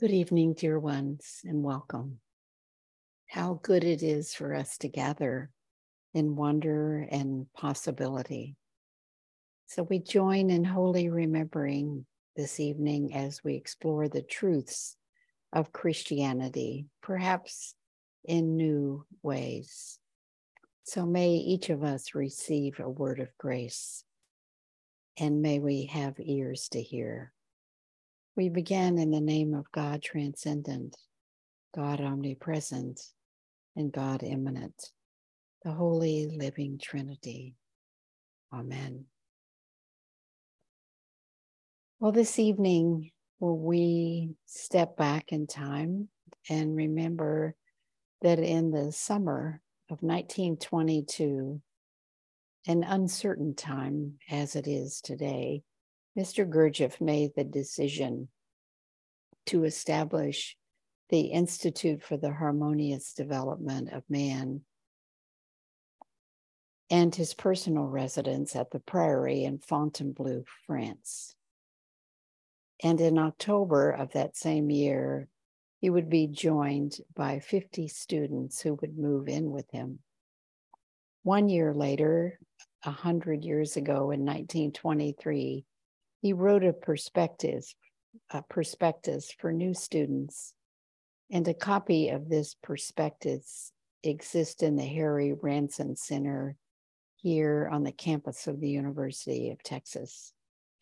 Good evening, dear ones, and welcome. How good it is for us to gather in wonder and possibility. So we join in holy remembering this evening as we explore the truths of Christianity, perhaps in new ways. So may each of us receive a word of grace, and may we have ears to hear. We begin in the name of God transcendent, God omnipresent, and God immanent, the Holy Living Trinity. Amen. Well, this evening, we step back in time and remember that in the summer of 1922, an uncertain time as it is today, Mr. Gurdjieff made the decision to establish the Institute for the Harmonious Development of Man and his personal residence at the Prairie in Fontainebleau, France. And in October of that same year, he would be joined by 50 students who would move in with him. 1 year later, 100 years ago in 1923, he wrote a prospectus for new students, and a copy of this prospectus exists in the Harry Ranson Center here on the campus of the University of Texas.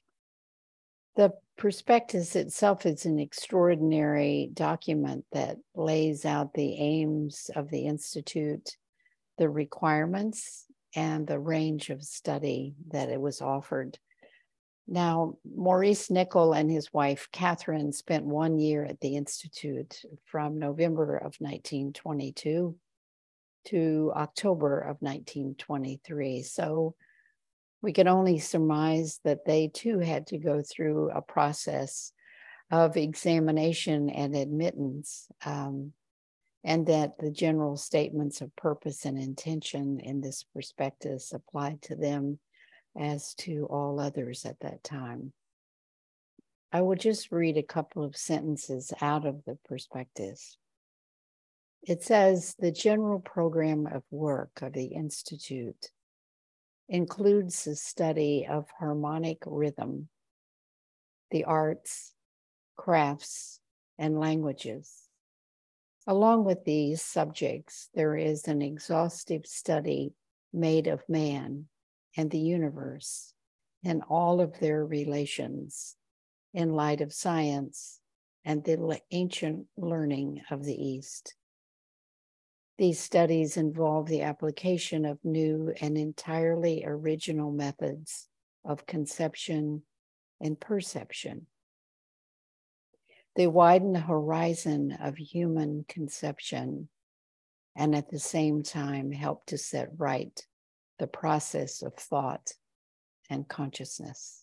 The prospectus itself is an extraordinary document that lays out the aims of the Institute, the requirements, and the range of study that it was offered. Now, Maurice Nicoll and his wife, Catherine, spent 1 year at the Institute from November of 1922 to October of 1923. So we can only surmise that they too had to go through a process of examination and admittance, and that the general statements of purpose and intention in this prospectus applied to them as to all others at that time. I will just read a couple of sentences out of the prospectus. It says, the general program of work of the Institute includes the study of harmonic rhythm, the arts, crafts, and languages. Along with these subjects, there is an exhaustive study made of man and the universe and all of their relations in light of science and the ancient learning of the East. These studies involve the application of new and entirely original methods of conception and perception. They widen the horizon of human conception and at the same time help to set right the process of thought and consciousness.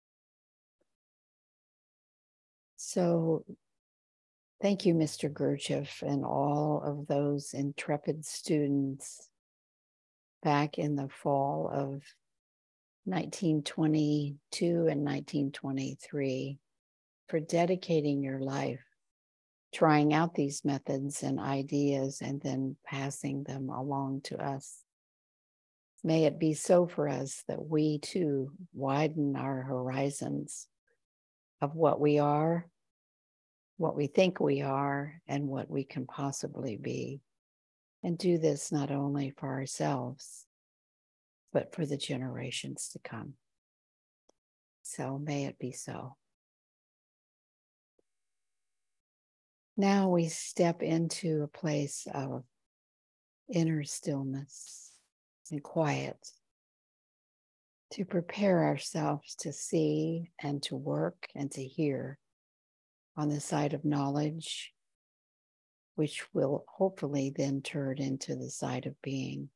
So thank you, Mr. Gurdjieff, and all of those intrepid students back in the fall of 1922 and 1923 for dedicating your life, trying out these methods and ideas, and then passing them along to us. May it be so for us that we too widen our horizons of what we are, what we think we are, and what we can possibly be. And do this not only for ourselves, but for the generations to come. So may it be so. Now we step into a place of inner stillness and quiet to prepare ourselves to see and to work and to hear on the side of knowledge, which will hopefully then turn into the side of being.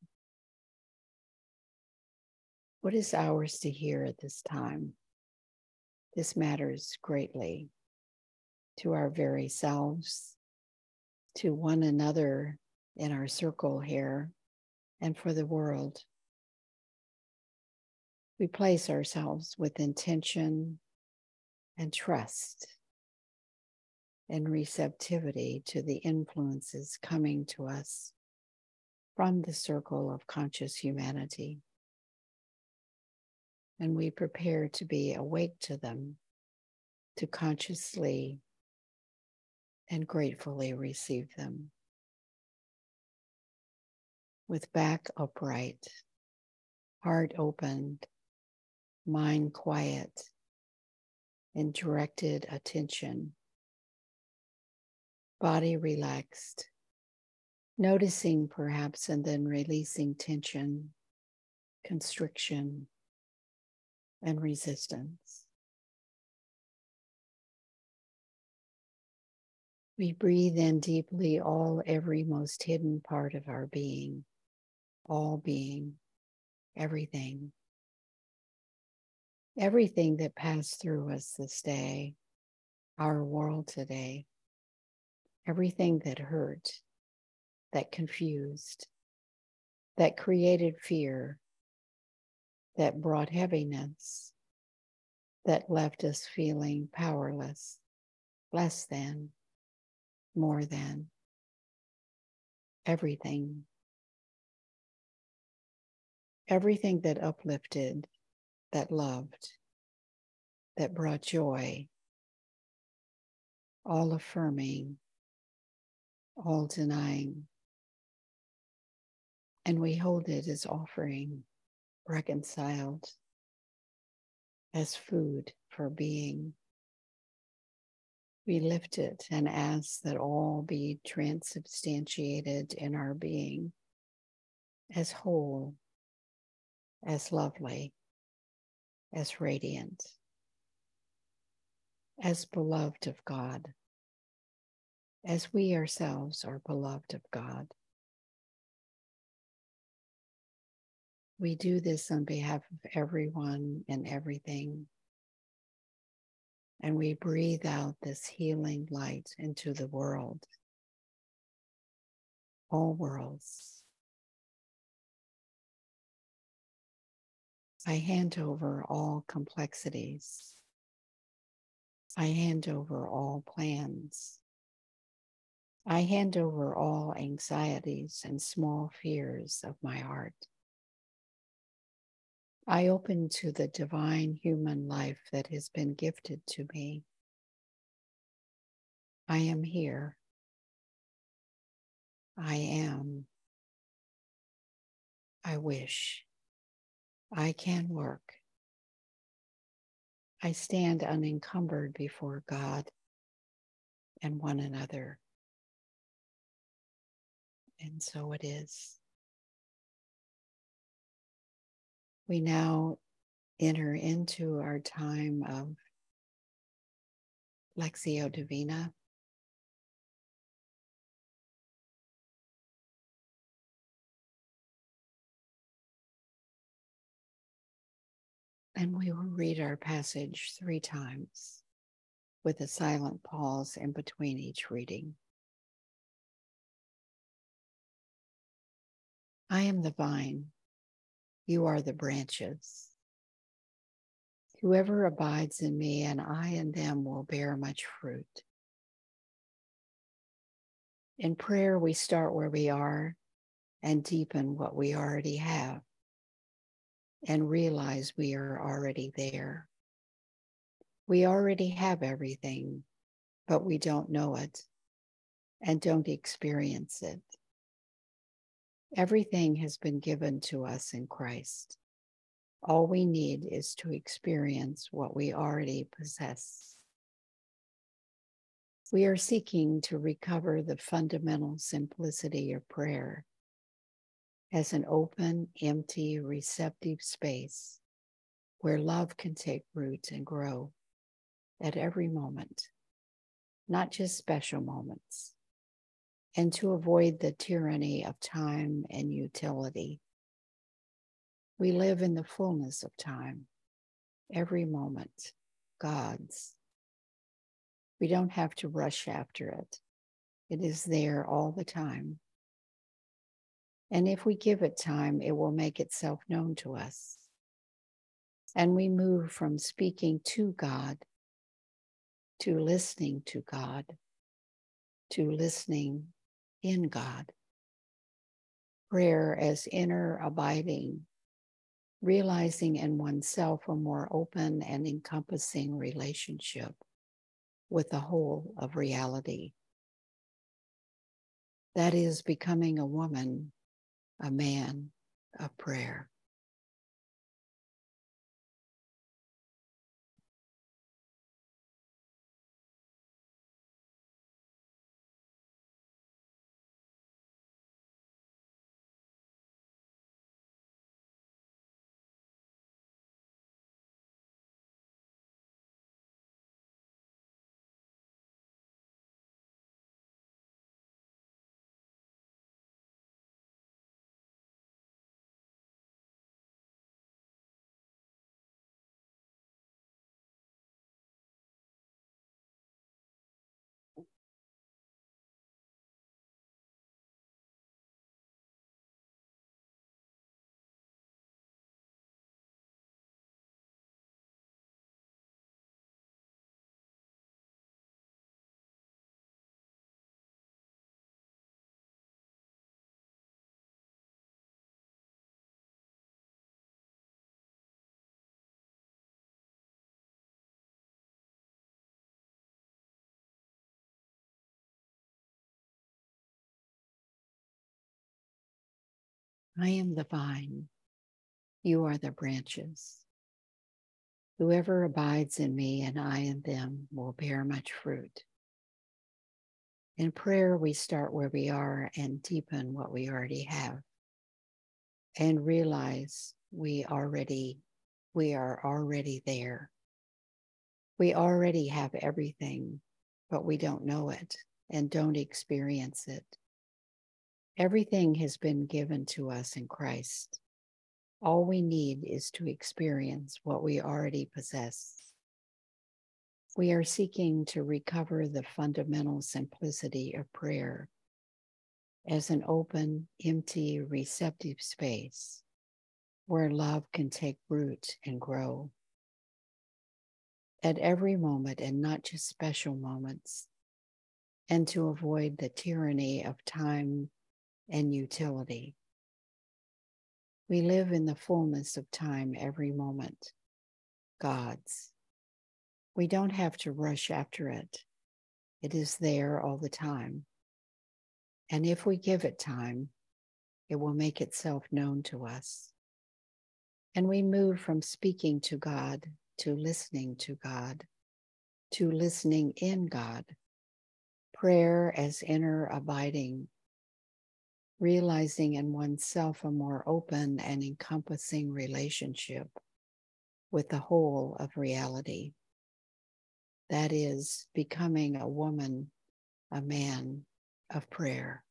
What is ours to hear at this time? This matters greatly to our very selves, to one another in our circle here, and for the world. We place ourselves with intention and trust and receptivity to the influences coming to us from the circle of conscious humanity. And we prepare to be awake to them, to consciously and gratefully receive them. With back upright, heart opened, mind quiet, and directed attention, body relaxed, noticing perhaps and then releasing tension, constriction, and resistance. We breathe in deeply every most hidden part of our being, all being, everything. Everything that passed through us this day, our world today, everything that hurt, that confused, that created fear, that brought heaviness, that left us feeling powerless, less than, more than, everything. Everything that uplifted, that loved, that brought joy, all affirming, all denying. And we hold it as offering, reconciled, as food for being. We lift it and ask that all be transubstantiated in our being as whole, as lovely, as radiant, as beloved of God, as we ourselves are beloved of God. We do this on behalf of everyone and everything. And we breathe out this healing light into the world, all worlds. I hand over all complexities. I hand over all plans. I hand over all anxieties and small fears of my heart. I open to the divine human life that has been gifted to me. I am here. I am. I wish. I can work. I stand unencumbered before God and one another. And so it is. We now enter into our time of Lectio Divina. And we will read our passage 3 times with a silent pause in between each reading. I am the vine, you are the branches. Whoever abides in me and I in them will bear much fruit. In prayer, we start where we are and deepen what we already have and realize we are already there. We already have everything, but we don't know it and don't experience it. Everything has been given to us in Christ. All we need is to experience what we already possess. We are seeking to recover the fundamental simplicity of prayer as an open, empty, receptive space where love can take root and grow at every moment, not just special moments, and to avoid the tyranny of time and utility. We live in the fullness of time, every moment, God's. We don't have to rush after it. It is there all the time. And if we give it time, it will make itself known to us. And we move from speaking to God to listening to God to listening in God. Prayer as inner abiding, realizing in oneself a more open and encompassing relationship with the whole of reality. That is becoming a woman, a man of prayer. I am the vine, you are the branches. Whoever abides in me and I in them will bear much fruit. In prayer, we start where we are and deepen what we already have and realize we are already there. We already have everything, but we don't know it and don't experience it. Everything has been given to us in Christ. All we need is to experience what we already possess. We are seeking to recover the fundamental simplicity of prayer as an open, empty, receptive space where love can take root and grow. At every moment, and not just special moments, and to avoid the tyranny of time and utility. We live in the fullness of time every moment, God's. We don't have to rush after it. It is there all the time. And if we give it time, it will make itself known to us. And we move from speaking to God to listening to God, to listening in God. Prayer as inner abiding, realizing in oneself a more open and encompassing relationship with the whole of reality. That is becoming a woman, a man of prayer.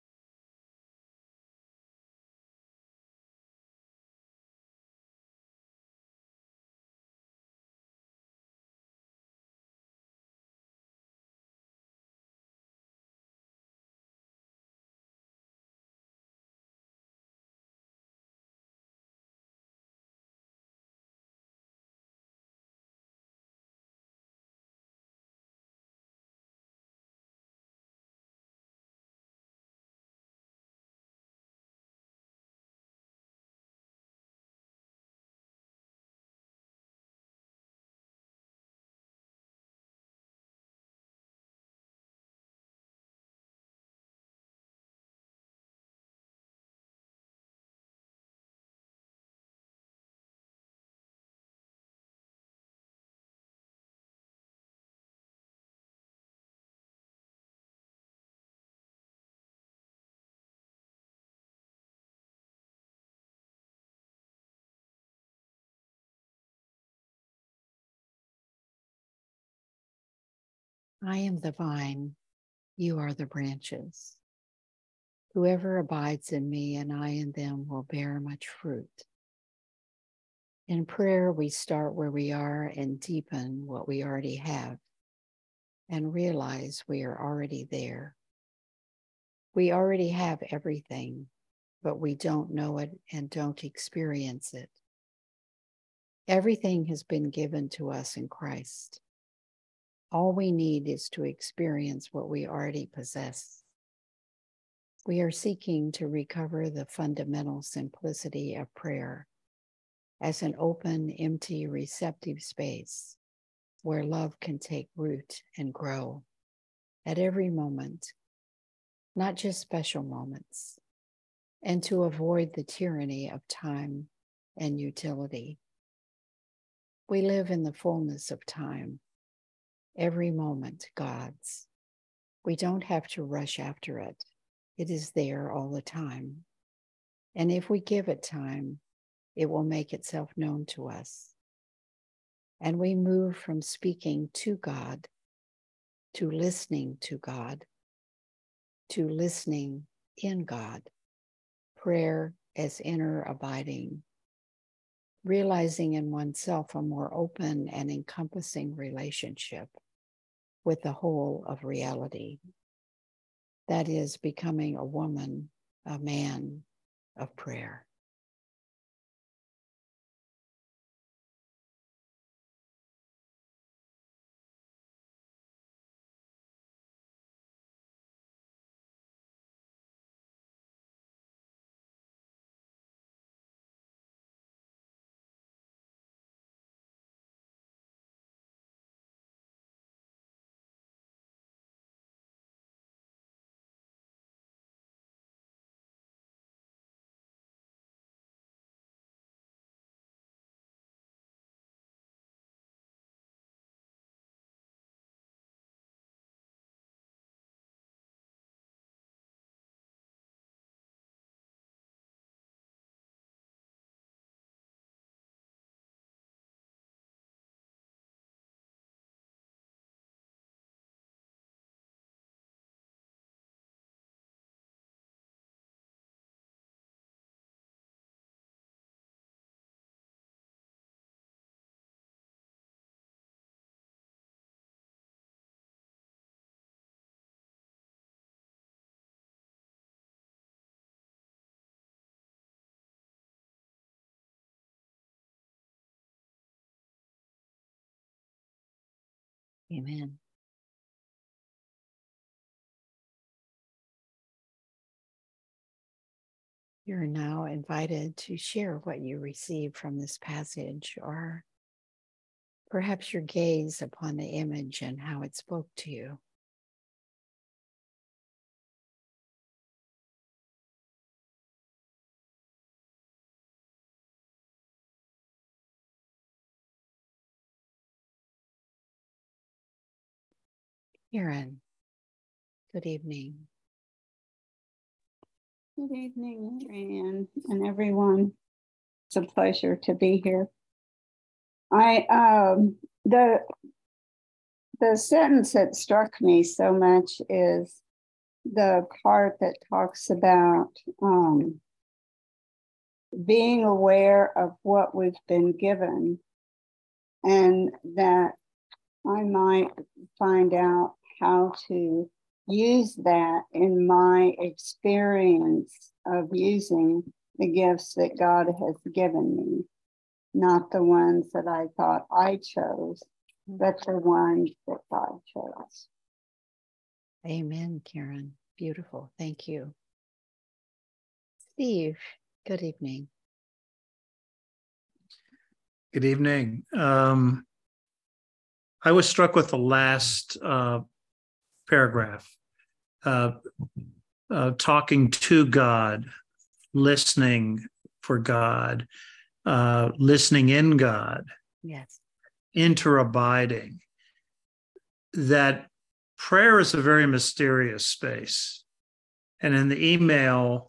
I am the vine, you are the branches. Whoever abides in me and I in them will bear much fruit. In prayer, we start where we are and deepen what we already have and realize we are already there. We already have everything, but we don't know it and don't experience it. Everything has been given to us in Christ. All we need is to experience what we already possess. We are seeking to recover the fundamental simplicity of prayer as an open, empty, receptive space where love can take root and grow at every moment, not just special moments, and to avoid the tyranny of time and utility. We live in the fullness of time, every moment God's. We don't have to rush after it. It is there all the time. And if we give it time, it will make itself known to us. And we move from speaking to God to listening to God, to listening in God, prayer as inner abiding, realizing in oneself a more open and encompassing relationship with the whole of reality. That is becoming a woman, a man of prayer. Amen. You're now invited to share what you received from this passage, or perhaps your gaze upon the image and how it spoke to you. Karen, good evening. Good evening, Marianne, and everyone. It's a pleasure to be here. The sentence that struck me so much is the part that talks about being aware of what we've been given, and that I might find out how to use that in my experience of using the gifts that God has given me, not the ones that I thought I chose, but the ones that God chose. Amen, Karen. Beautiful. Thank you. Steve, good evening. Good evening. I was struck with the last paragraph, talking to God, listening for God, listening in God. Yes. Interabiding. That prayer is a very mysterious space. And in the email,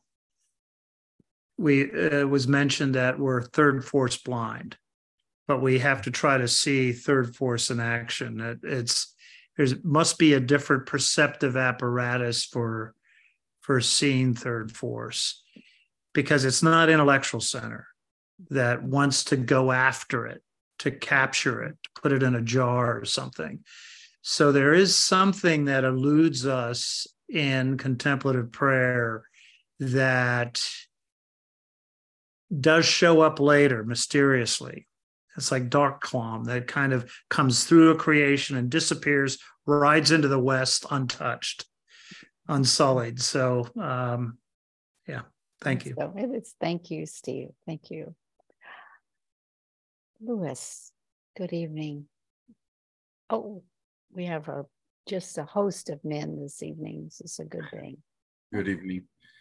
was mentioned that we're third force blind, but we have to try to see third force in action. There must be a different perceptive apparatus for seeing third force, because it's not intellectual center that wants to go after it, to capture it, to put it in a jar or something. So there is something that eludes us in contemplative prayer that does show up later mysteriously. It's like dark clam that kind of comes through a creation and disappears, rides into the west untouched, unsullied. So, yeah, thank you. So it is. Thank you, Steve. Thank you. Louis, good evening. Oh, we have just a host of men this evening. This is a good thing. Good evening.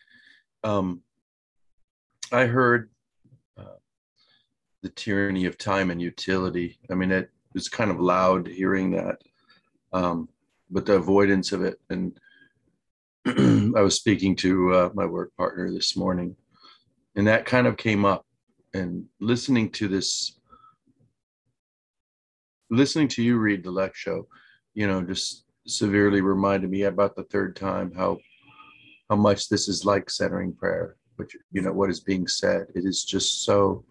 I heard the tyranny of time and utility. I mean, it was kind of loud hearing that, but the avoidance of it. And I was speaking to my work partner this morning, and that kind of came up. And listening to you read the lectio, just severely reminded me about the third time how much this is like centering prayer, which, what is being said. It is just so,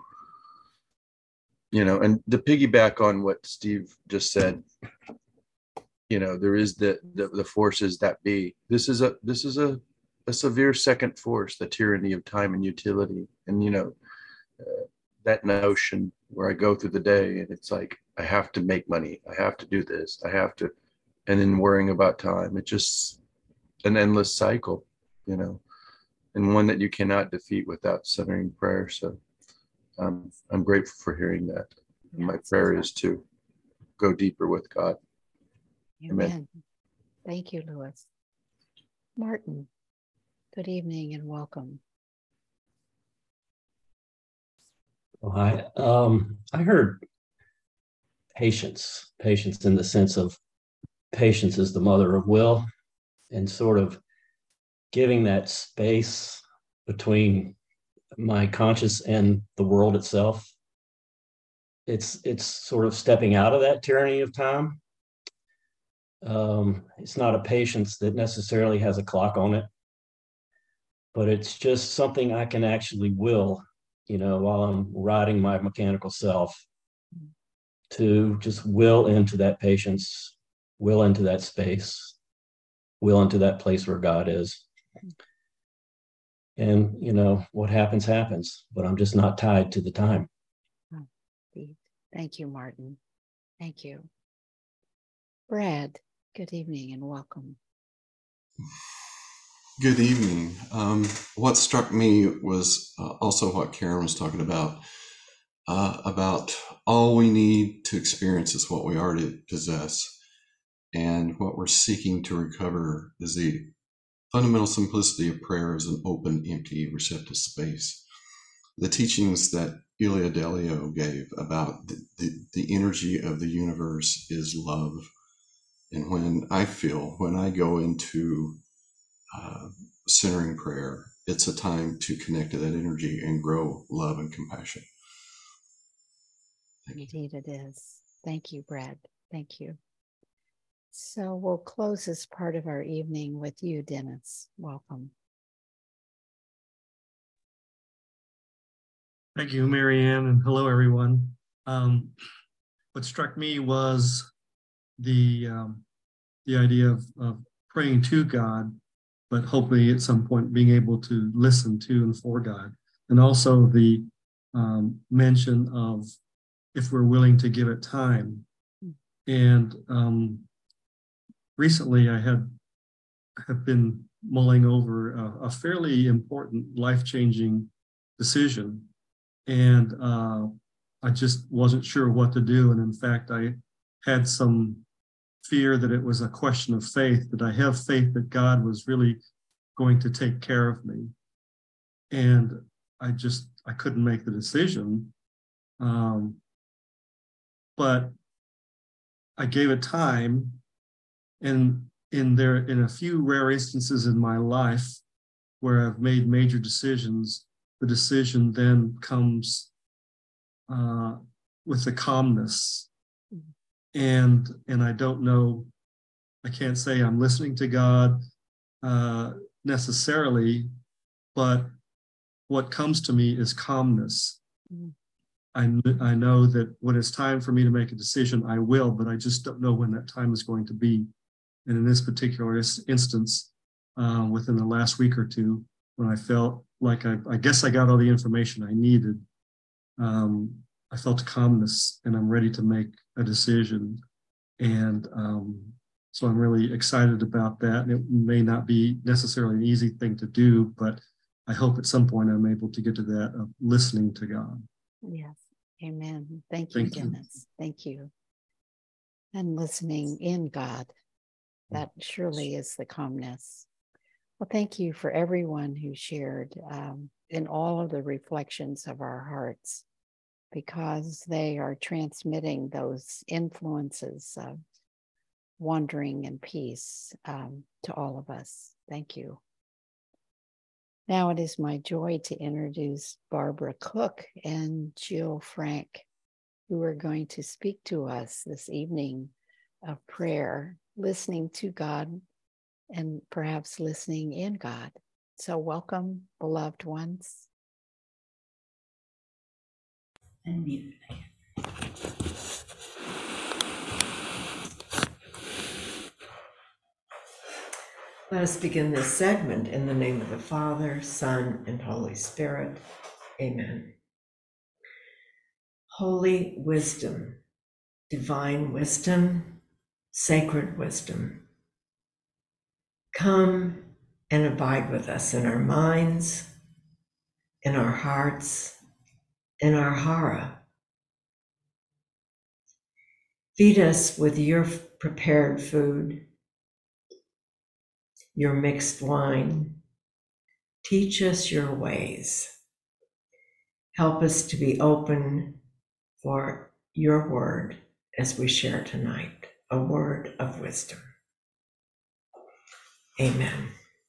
and to piggyback on what Steve just said, there is the forces that be. This is a severe second force, the tyranny of time and utility. And, that notion where I go through the day and it's like, I have to make money. I have to do this. I have to, and then worrying about time. It's just an endless cycle, and one that you cannot defeat without centering prayer. So I'm grateful for hearing that. And my prayer is to go deeper with God. Amen. Thank you, Louis. Martin, good evening and welcome. Oh, hi. I heard patience in the sense of patience is the mother of will, and sort of giving that space between my conscious and the world itself. It's sort of stepping out of that tyranny of time. It's not a patience that necessarily has a clock on it, but it's just something I can actually will, while I'm riding my mechanical self, to just will into that patience, will into that space, will into that place where God is. And, what happens, happens, but I'm just not tied to the time. Thank you, Martin. Thank you. Brad, good evening and welcome. Good evening. What struck me was also what Karen was talking about all we need to experience is what we already possess. And what we're seeking to recover is the fundamental simplicity of prayer as an open, empty, receptive space. The teachings that Ilia Delio gave about the energy of the universe is love. And when I go into centering prayer, it's a time to connect to that energy and grow love and compassion. Indeed it is. Thank you, Brad. Thank you. So we'll close this part of our evening with you, Dennis. Welcome. Thank you, Marianne, and hello, everyone. What struck me was the idea of praying to God, but hopefully at some point being able to listen to and for God. And also the mention of if we're willing to give it time. And recently I have been mulling over a fairly important life-changing decision. And I just wasn't sure what to do. And in fact, I had some fear that it was a question of faith, that I have faith that God was really going to take care of me. And I couldn't make the decision. But I gave it time. And in a few rare instances in my life where I've made major decisions, the decision then comes with the calmness. And I don't know, I can't say I'm listening to God necessarily, but what comes to me is calmness. I know that when it's time for me to make a decision, I will, but I just don't know when that time is going to be. And in this particular instance, within the last week or two, when I felt like I guess I got all the information I needed, I felt calmness, and I'm ready to make a decision. And so I'm really excited about that. And it may not be necessarily an easy thing to do, but I hope at some point I'm able to get to that of listening to God. Yes. Amen. Thank you, Dennis. Thank you. And listening in God. That surely is the calmness. Well, thank you for everyone who shared in all of the reflections of our hearts, because they are transmitting those influences of wandering and peace to all of us. Thank you. Now it is my joy to introduce Barbara Cook and Jill Frank, who are going to speak to us this evening of prayer, listening to God and perhaps listening in God. So welcome, beloved ones. Let us begin this segment in the name of the Father, Son, and Holy Spirit. Amen. Holy wisdom, divine wisdom, sacred wisdom, come and abide with us in our minds, in our hearts, in our hara. Feed us with your prepared food, your mixed wine. Teach us your ways. Help us to be open for your word as we share tonight, a word of wisdom. Amen.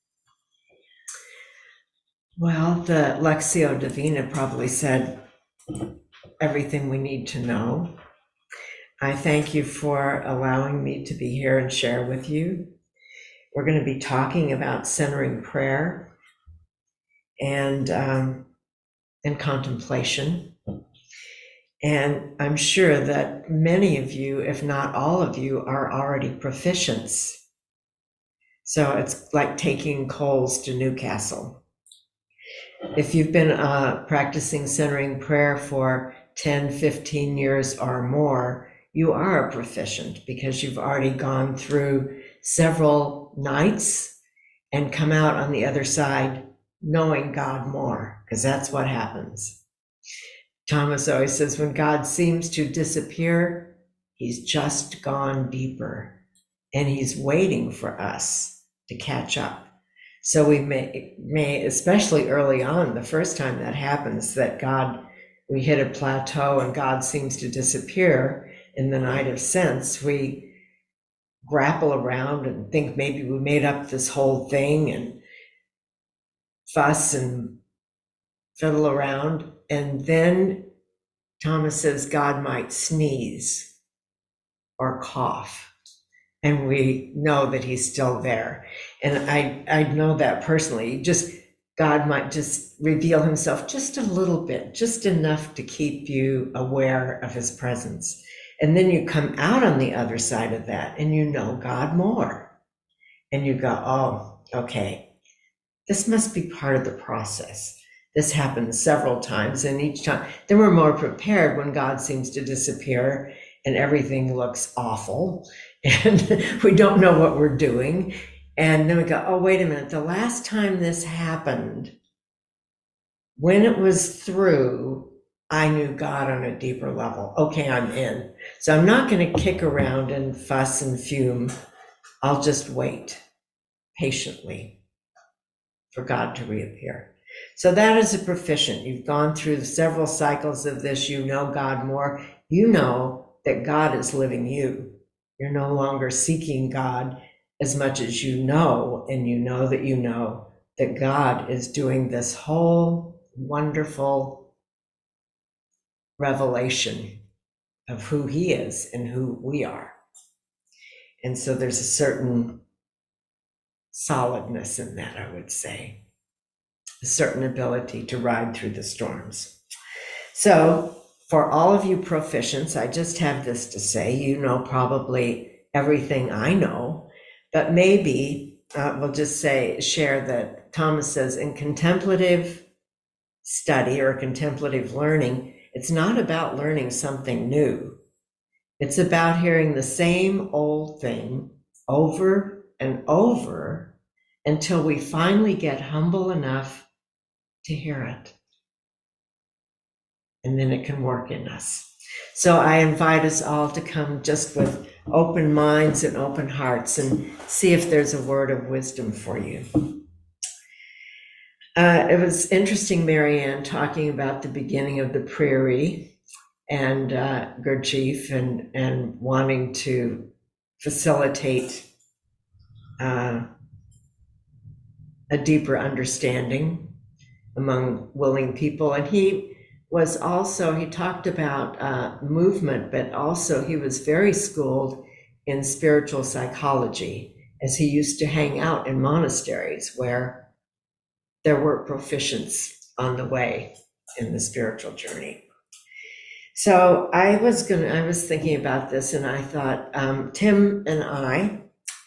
Well, the Lectio Divina probably said everything we need to know. I thank you for allowing me to be here and share with you. We're going to be talking about centering prayer and contemplation. And I'm sure that many of you, if not all of you, are already proficients. So it's like taking coals to Newcastle. If you've been practicing centering prayer for 10, 15 years or more, you are a proficient because you've already gone through several nights and come out on the other side knowing God more, because that's what happens. Thomas always says, when God seems to disappear, he's just gone deeper, and he's waiting for us to catch up. So we may, especially early on, the first time that happens, that we hit a plateau and God seems to disappear in the night of sense, we grapple around and think maybe we made up this whole thing and fuss and fiddle around. And then Thomas says God might sneeze or cough, and we know that he's still there. And I know that personally. God might just reveal himself just a little bit, just enough to keep you aware of his presence. And then you come out on the other side of that and you know God more. And you go, oh, okay, this must be part of the process. This happens several times, and each time, then we're more prepared when God seems to disappear and everything looks awful and we don't know what we're doing. And then we go, oh, wait a minute, the last time this happened, when it was through, I knew God on a deeper level. Okay, I'm in. So I'm not going to kick around and fuss and fume. I'll just wait patiently for God to reappear. So that is a proficient. You've gone through several cycles of this. You know God more. You know that God is living you. You're no longer seeking God as much as you know, and you know that God is doing this whole wonderful revelation of who he is and who we are. And so there's a certain solidness in that, I would say, a certain ability to ride through the storms. So for all of you proficients, I just have this to say, you know probably everything I know, but maybe we'll just share that Thomas says in contemplative study or contemplative learning, It's not about learning something new. It's about hearing the same old thing over and over until we finally get humble enough to hear it. And then it can work in us. So I invite us all to come just with open minds and open hearts and see if there's a word of wisdom for you. It was interesting, Marianne, talking about the beginning of the prairie and Gurdjieff and wanting to facilitate a deeper understanding among willing people. And he talked about movement, but also he was very schooled in spiritual psychology, as he used to hang out in monasteries where there were proficients on the way in the spiritual journey. So I was thinking about this, and I thought, Tim and I,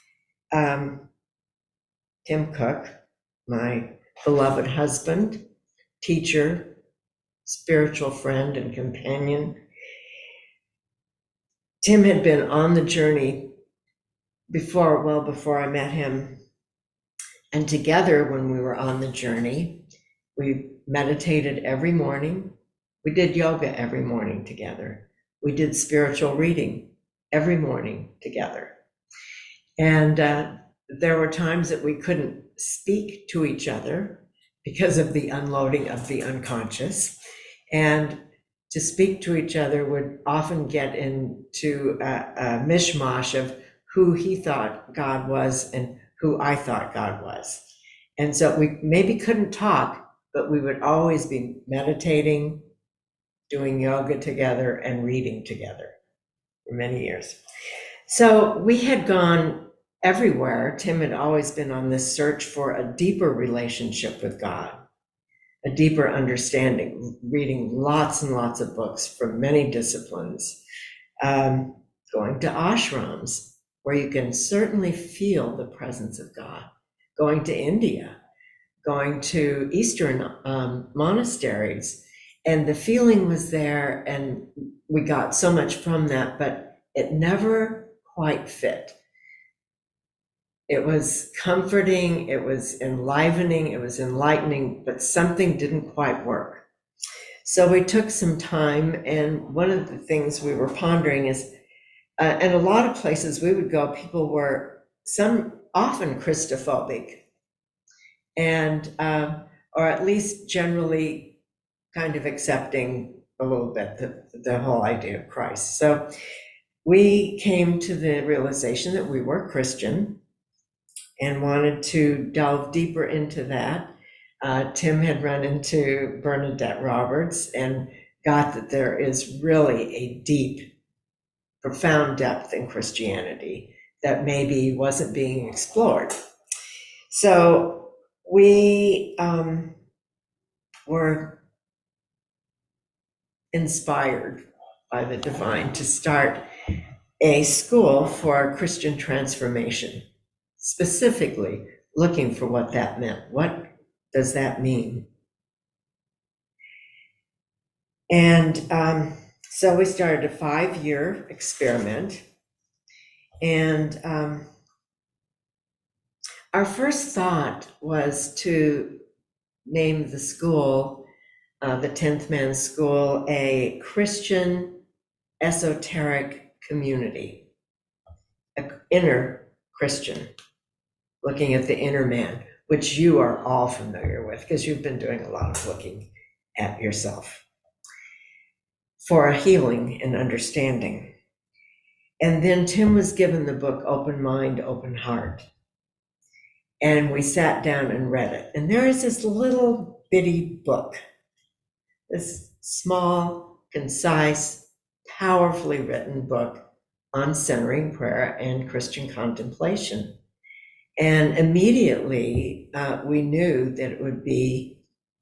Tim Cook, my beloved husband, teacher, spiritual friend and companion. Tim had been on the journey well before I met him. And together, when we were on the journey, we meditated every morning. We did yoga every morning together. We did spiritual reading every morning together. And there were times that we couldn't speak to each other because of the unloading of the unconscious. And to speak to each other would often get into a mishmash of who he thought God was and who I thought God was. And so we maybe couldn't talk, but we would always be meditating, doing yoga together, and reading together for many years. So we had gone everywhere. Tim had always been on this search for a deeper relationship with God, a deeper understanding, reading lots and lots of books from many disciplines, going to ashrams, where you can certainly feel the presence of God, going to India, going to Eastern monasteries, and the feeling was there, and we got so much from that, but it never quite fit. It was comforting, it was enlivening, it was enlightening, but something didn't quite work. So we took some time, and one of the things we were pondering is, and a lot of places we would go, people were often Christophobic, and or at least generally kind of accepting a little bit the whole idea of Christ. So we came to the realization that we were Christian and wanted to delve deeper into that. Tim had run into Bernadette Roberts and got that there is really a deep, profound depth in Christianity that maybe wasn't being explored. So we were inspired by the divine to start a school for Christian transformation, specifically looking for what that meant. What does that mean? And so we started a 5-year experiment, and our first thought was to name the school, the 10th Man School, a Christian esoteric community, an inner Christian, looking at the inner man, which you are all familiar with because you've been doing a lot of looking at yourself for a healing and understanding. And then Tim was given the book Open Mind, Open Heart. And we sat down and read it. And there is this little bitty book, this small, concise, powerfully written book on centering prayer and Christian contemplation. And immediately we knew that it would be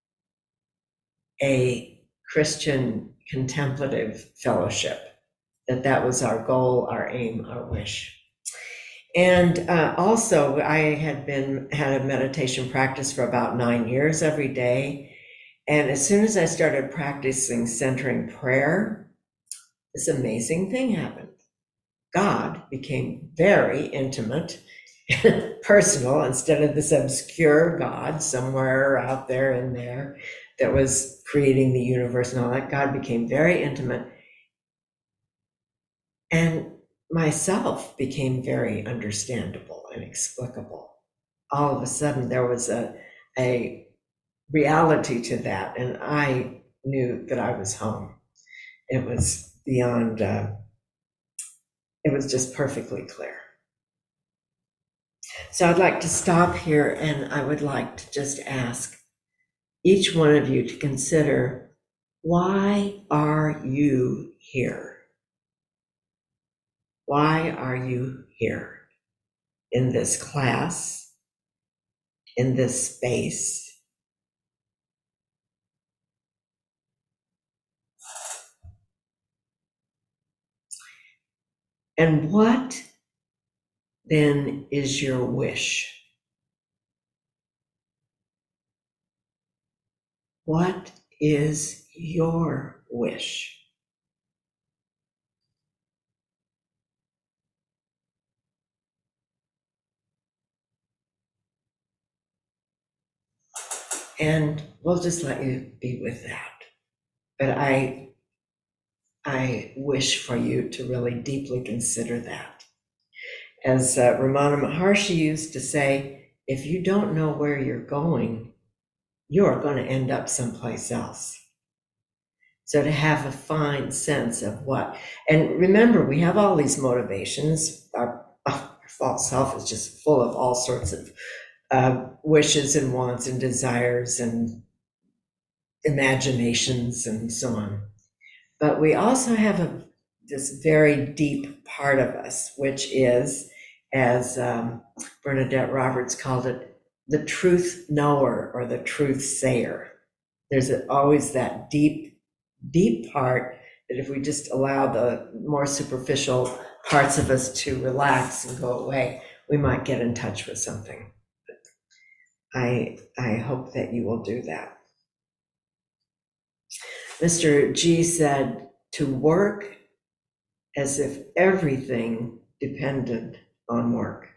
a Christian contemplative fellowship, that was our goal, our aim, our wish. And also I had a meditation practice for about 9 years every day. And as soon as I started practicing centering prayer, this amazing thing happened. God became very intimate, personal, instead of this obscure God somewhere out there in there that was creating the universe and all that. God became very intimate. And myself became very understandable and explicable. All of a sudden, there was a reality to that, and I knew that I was home. It was beyond, it was just perfectly clear. So I'd like to stop here, and I would like to just ask each one of you to consider, why are you here? Why are you here in this class, in this space? And what then is your wish? What is your wish? And we'll just let you be with that. But I wish for you to really deeply consider that. As Ramana Maharshi used to say, if you don't know where you're going, you're going to end up someplace else. So to have a fine sense of what, and remember, we have all these motivations. Our false self is just full of all sorts of wishes and wants and desires and imaginations and so on. But we also have this very deep part of us, which is, as Bernadette Roberts called it, the truth knower or the truth sayer. There's always that deep, deep part that if we just allow the more superficial parts of us to relax and go away, we might get in touch with something. I hope that you will do that. Mr. G said to work as if everything depended on work,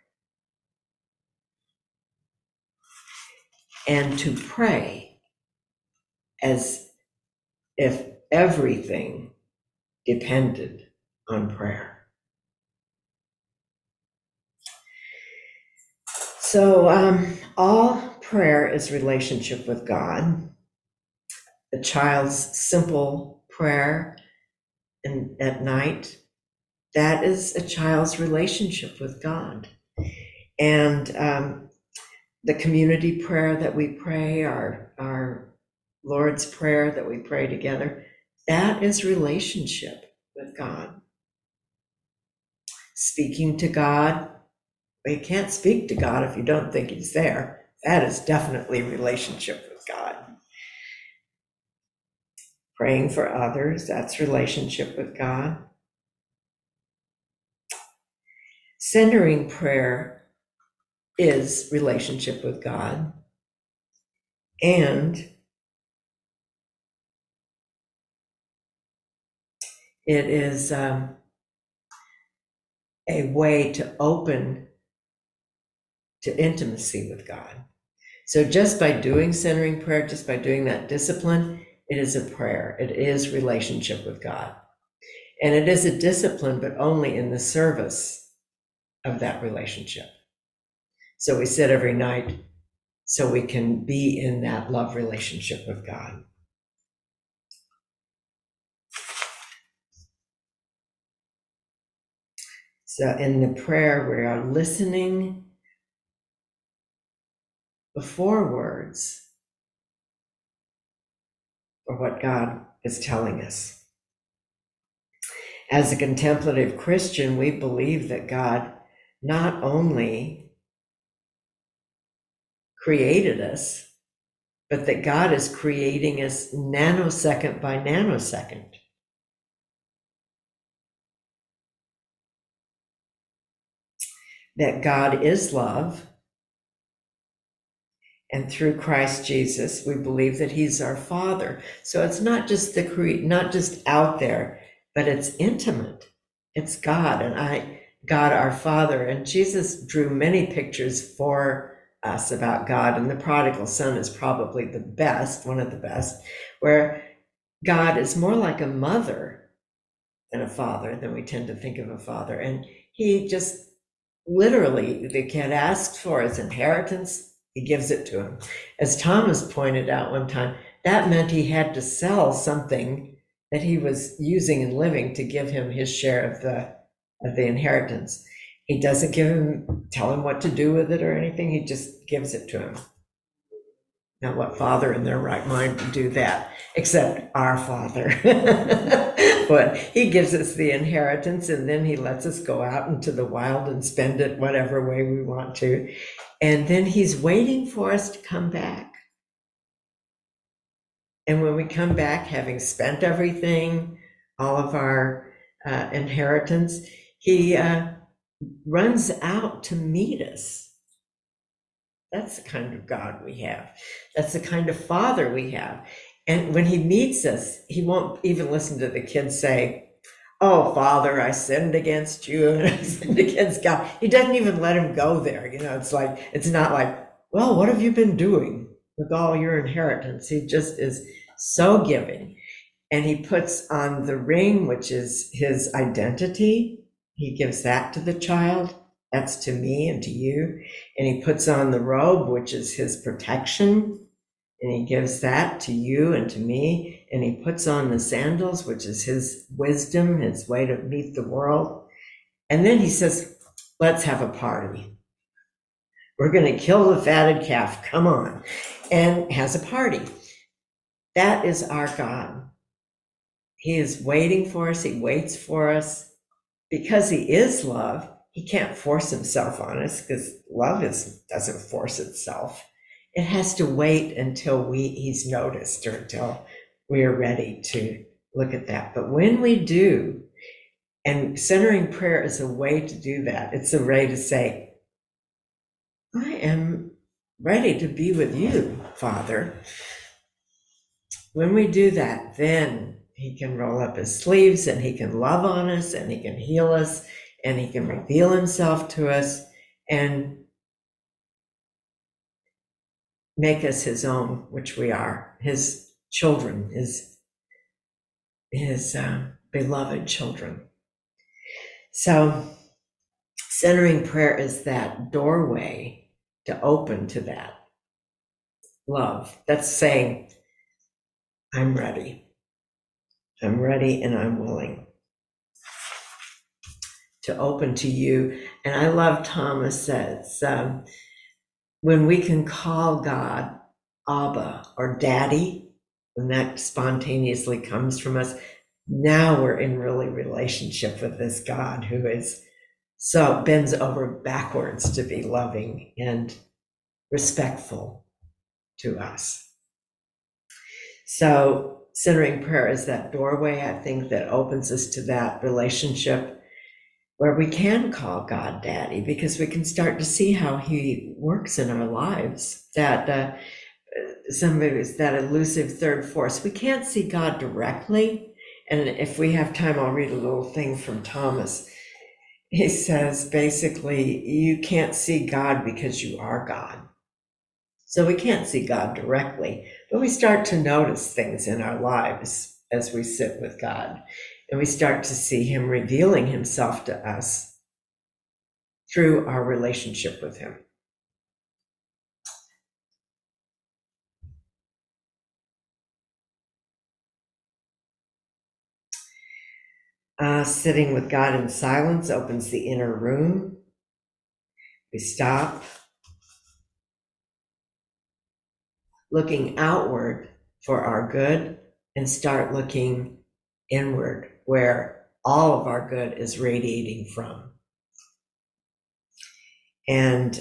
and to pray as if everything depended on prayer. So all prayer is relationship with God. The child's simple prayer at night, that is a child's relationship with God. And the community prayer that we pray, our Lord's Prayer that we pray together, that is relationship with God. Speaking to God, well, you can't speak to God if you don't think he's there. That is definitely relationship with God. Praying for others, that's relationship with God. Centering prayer is relationship with God. And it is a way to open to intimacy with God. So just by doing centering prayer, just by doing that discipline, it is a prayer. It is relationship with God. And it is a discipline, but only in the service of that relationship. So we sit every night so we can be in that love relationship with God. So in the prayer, we are listening before words for what God is telling us. As a contemplative Christian, we believe that God not only created us, but that God is creating us nanosecond by nanosecond. That God is love, And through Christ Jesus, we believe that he's our Father. So it's not just not just out there, but it's intimate. It's God and God our Father. And Jesus drew many pictures for us about God. And the prodigal son is probably the best, one of the best, where God is more like a mother than a father than we tend to think of a father. And he just literally, the kid asked for his inheritance. He gives it to him. As Thomas pointed out one time, that meant he had to sell something that he was using and living to give him his share of the inheritance. He doesn't tell him what to do with it or anything. He just gives it to him. Now, what father in their right mind would do that, except our Father? But he gives us the inheritance, and then he lets us go out into the wild and spend it whatever way we want to. And then he's waiting for us to come back. And when we come back, having spent everything, all of our inheritance, he runs out to meet us. That's the kind of God we have. That's the kind of Father we have. And when he meets us, he won't even listen to the kids say, "Oh, Father, I sinned against you and I sinned against God." He doesn't even let him go there. It's not like, "Well, what have you been doing with all your inheritance?" He just is so giving. And he puts on the ring, which is his identity. He gives that to the child. That's to me and to you. And he puts on the robe, which is his protection. And he gives that to you and to me. And he puts on the sandals, which is his wisdom, his way to meet the world. And then he says, "Let's have a party. We're going to kill the fatted calf. Come on." And has a party. That is our God. He is waiting for us. He waits for us. Because he is love, he can't force himself on us, because love doesn't force itself. It has to wait until he's noticed, or until we are ready to look at that. But when we do, and centering prayer is a way to do that. It's a way to say, "I am ready to be with you, Father." When we do that, then he can roll up his sleeves and he can love on us and he can heal us and he can reveal himself to us and make us his own, which we are, his children, his beloved children. So centering prayer is that doorway to open to that love. That's saying, "I'm ready. I'm ready and I'm willing to open to you." And I love Thomas says, when we can call God Abba or Daddy, when that spontaneously comes from us, now we're in really relationship with this God who is so bends over backwards to be loving and respectful to us. So centering prayer is that doorway, I think, that opens us to that relationship where we can call God Daddy, because we can start to see how he works in our lives. That somebody is that elusive third force. We can't see God directly. And if we have time, I'll read a little thing from Thomas. He says, basically, you can't see God because you are God. So we can't see God directly, but we start to notice things in our lives as we sit with God. And we start to see him revealing himself to us through our relationship with him. Sitting with God in silence opens the inner room. We stop, looking outward for our good, and start looking inward, where all of our good is radiating from. And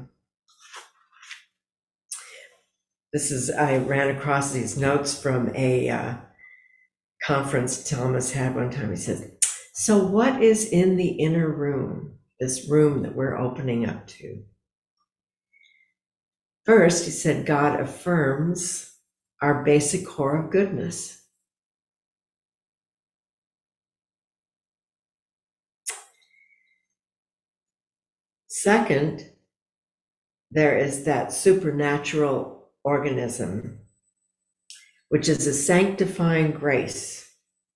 I ran across these notes from a conference Thomas had one time. He says, "So what is in the inner room, this room that we're opening up to?" First, he said God affirms our basic core of goodness. Second, there is that supernatural organism, which is a sanctifying grace,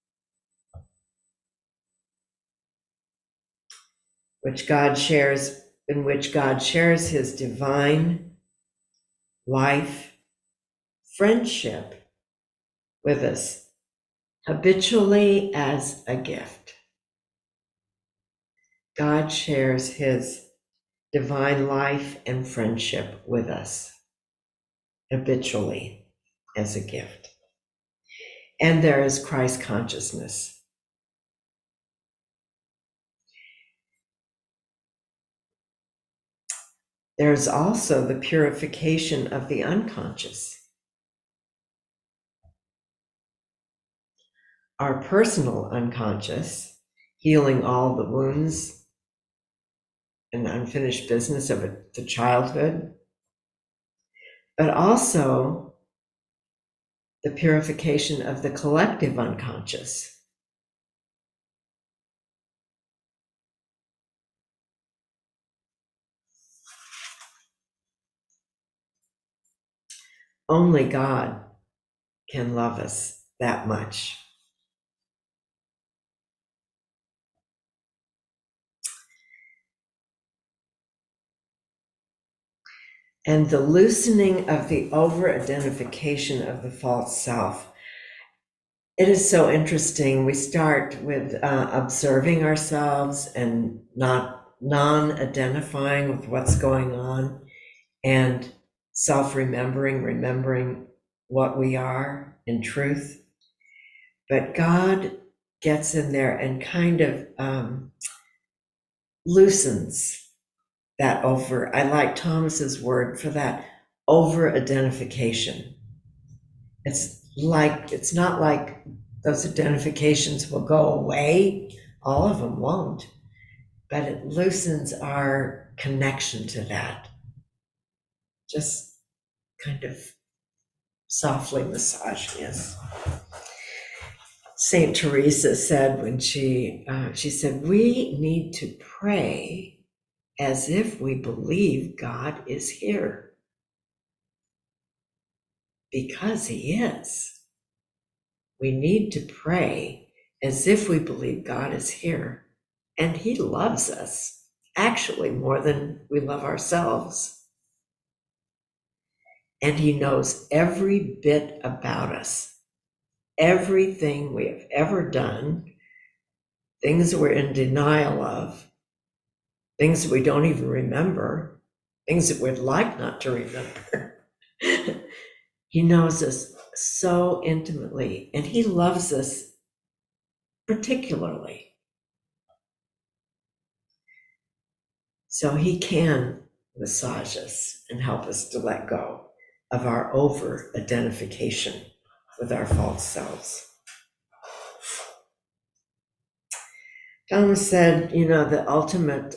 which God shares, in which God shares his divine life, friendship with us habitually as a gift. God shares his divine life and friendship with us habitually as a gift. And there is Christ consciousness. There's also the purification of the unconscious. Our personal unconscious, healing all the wounds and unfinished business of the childhood, but also the purification of the collective unconscious. Only God can love us that much. And the loosening of the over-identification of the false self. It is so interesting. We start with observing ourselves and not non-identifying with what's going on, and self-remembering, remembering what we are in truth. But God gets in there and kind of loosens that over. I like Thomas's word for that, over-identification. It's not like those identifications will go away. All of them won't, but it loosens our connection to that. Just kind of softly massaging us. Saint Teresa said when she said, we need to pray as if we believe God is here. Because he is. We need to pray as if we believe God is here. And he loves us, actually more than we love ourselves. And he knows every bit about us. Everything we have ever done, things that we're in denial of, things that we don't even remember, things that we'd like not to remember. He knows us so intimately, and he loves us particularly. So he can massage us and help us to let go of our over-identification with our false selves. Thomas said, the ultimate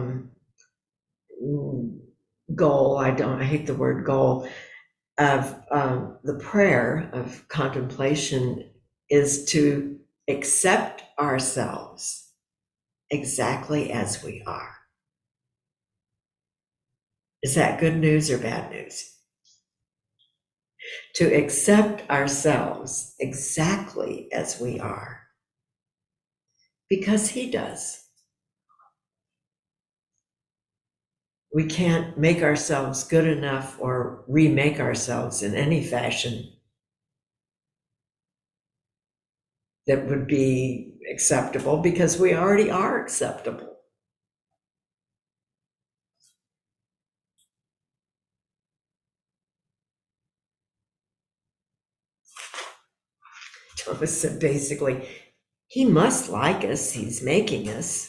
goal, I hate the word goal, of the prayer of contemplation is to accept ourselves exactly as we are. Is that good news or bad news? To accept ourselves exactly as we are. Because he does. We can't make ourselves good enough or remake ourselves in any fashion that would be acceptable, because we already are acceptable. Thomas said basically, he must like us, he's making us.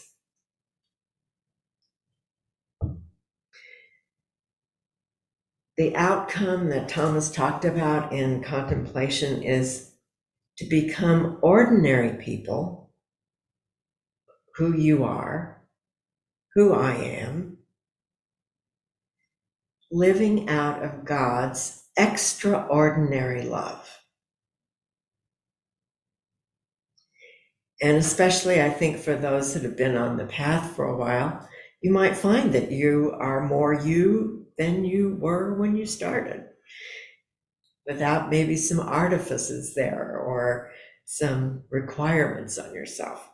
The outcome that Thomas talked about in contemplation is to become ordinary people, who you are, who I am, living out of God's extraordinary love. And especially, I think, for those that have been on the path for a while, you might find that you are more you than you were when you started, without maybe some artifices there or some requirements on yourself.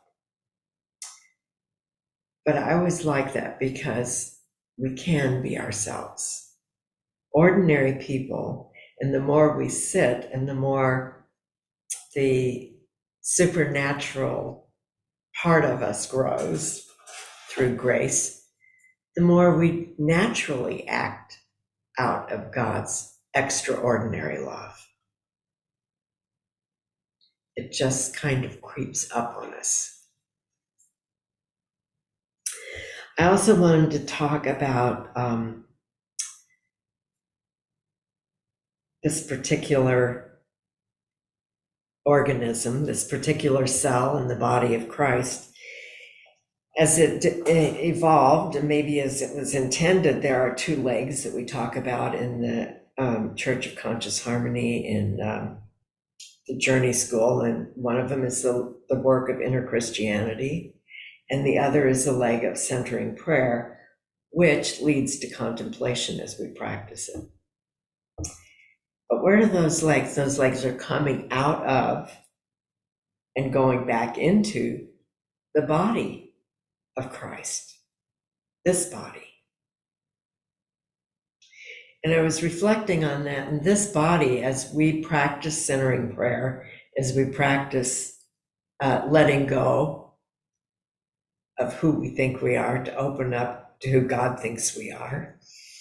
But I always like that because we can be ourselves, ordinary people. And the more we sit and the more the supernatural part of us grows through grace, the more we naturally act out of God's extraordinary love. It just kind of creeps up on us. I also wanted to talk about this particular organism, this particular cell in the body of Christ. As it evolved, and maybe as it was intended, there are two legs that we talk about in the Church of Conscious Harmony in the Journey School, and one of them is the work of inner Christianity, and the other is the leg of centering prayer, which leads to contemplation as we practice it. But where do those legs? Those legs are coming out of and going back into the body of Christ, this body. And I was reflecting on that, and this body, as we practice centering prayer, as we practice letting go of who we think we are to open up to who God thinks we are,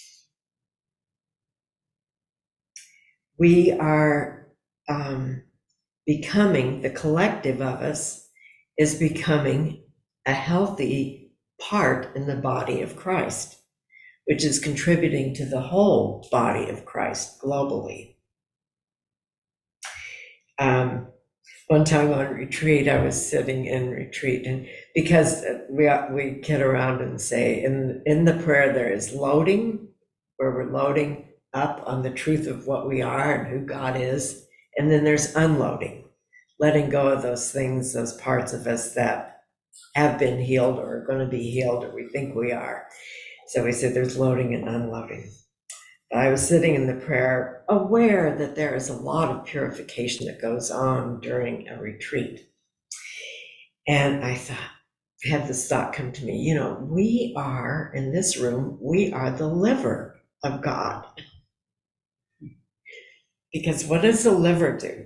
we are becoming, the collective of us is becoming a healthy part in the body of Christ, which is contributing to the whole body of Christ globally. One time on retreat, I was sitting in retreat, and because we kid around and say in the prayer there is loading, where we're loading up on the truth of what we are and who God is, and then there's unloading, letting go of those things, those parts of us that have been healed or are going to be healed, or we think we are. So we said there's loading and unloading. I was sitting in the prayer aware that there is a lot of purification that goes on during a retreat. And I had this thought come to me, we are, in this room, we are the liver of God. Because what does the liver do?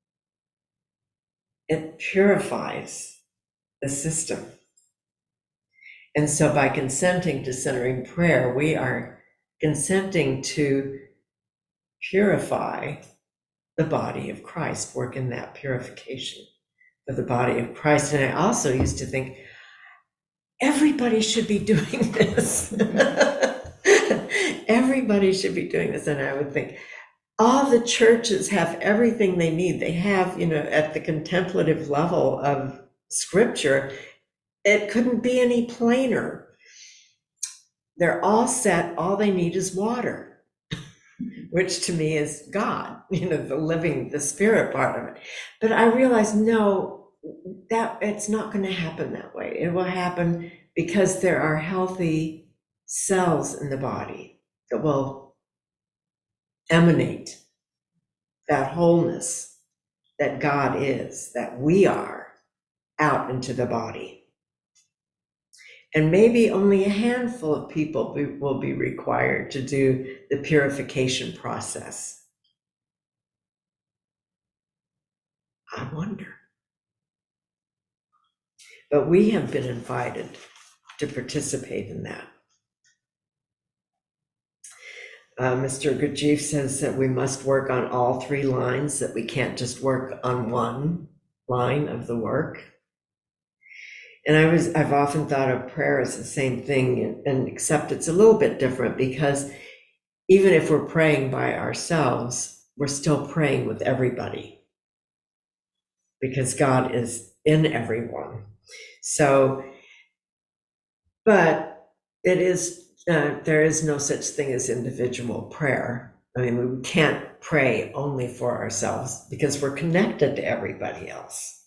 It purifies the system. And so by consenting to centering prayer, we are consenting to purify the body of Christ, work in that purification of the body of Christ. And I also used to think, everybody should be doing this. Everybody should be doing this. And I would think, all the churches have everything they need. They have, at the contemplative level of scripture, it couldn't be any plainer. They're all set. All they need is water, which to me is God, the spirit part of it. But I realized, no, that it's not going to happen that way. It will happen because there are healthy cells in the body that will emanate that wholeness that God is, that we are, out into the body. And maybe only a handful of people will be required to do the purification process. I wonder. But we have been invited to participate in that. Mr. Gurdjieff says that we must work on all three lines, that we can't just work on one line of the work. And I've often thought of prayer as the same thing, and except it's a little bit different, because even if we're praying by ourselves, we're still praying with everybody, because God is in everyone. So, but it is there is no such thing as individual prayer. I mean, we can't pray only for ourselves because we're connected to everybody else.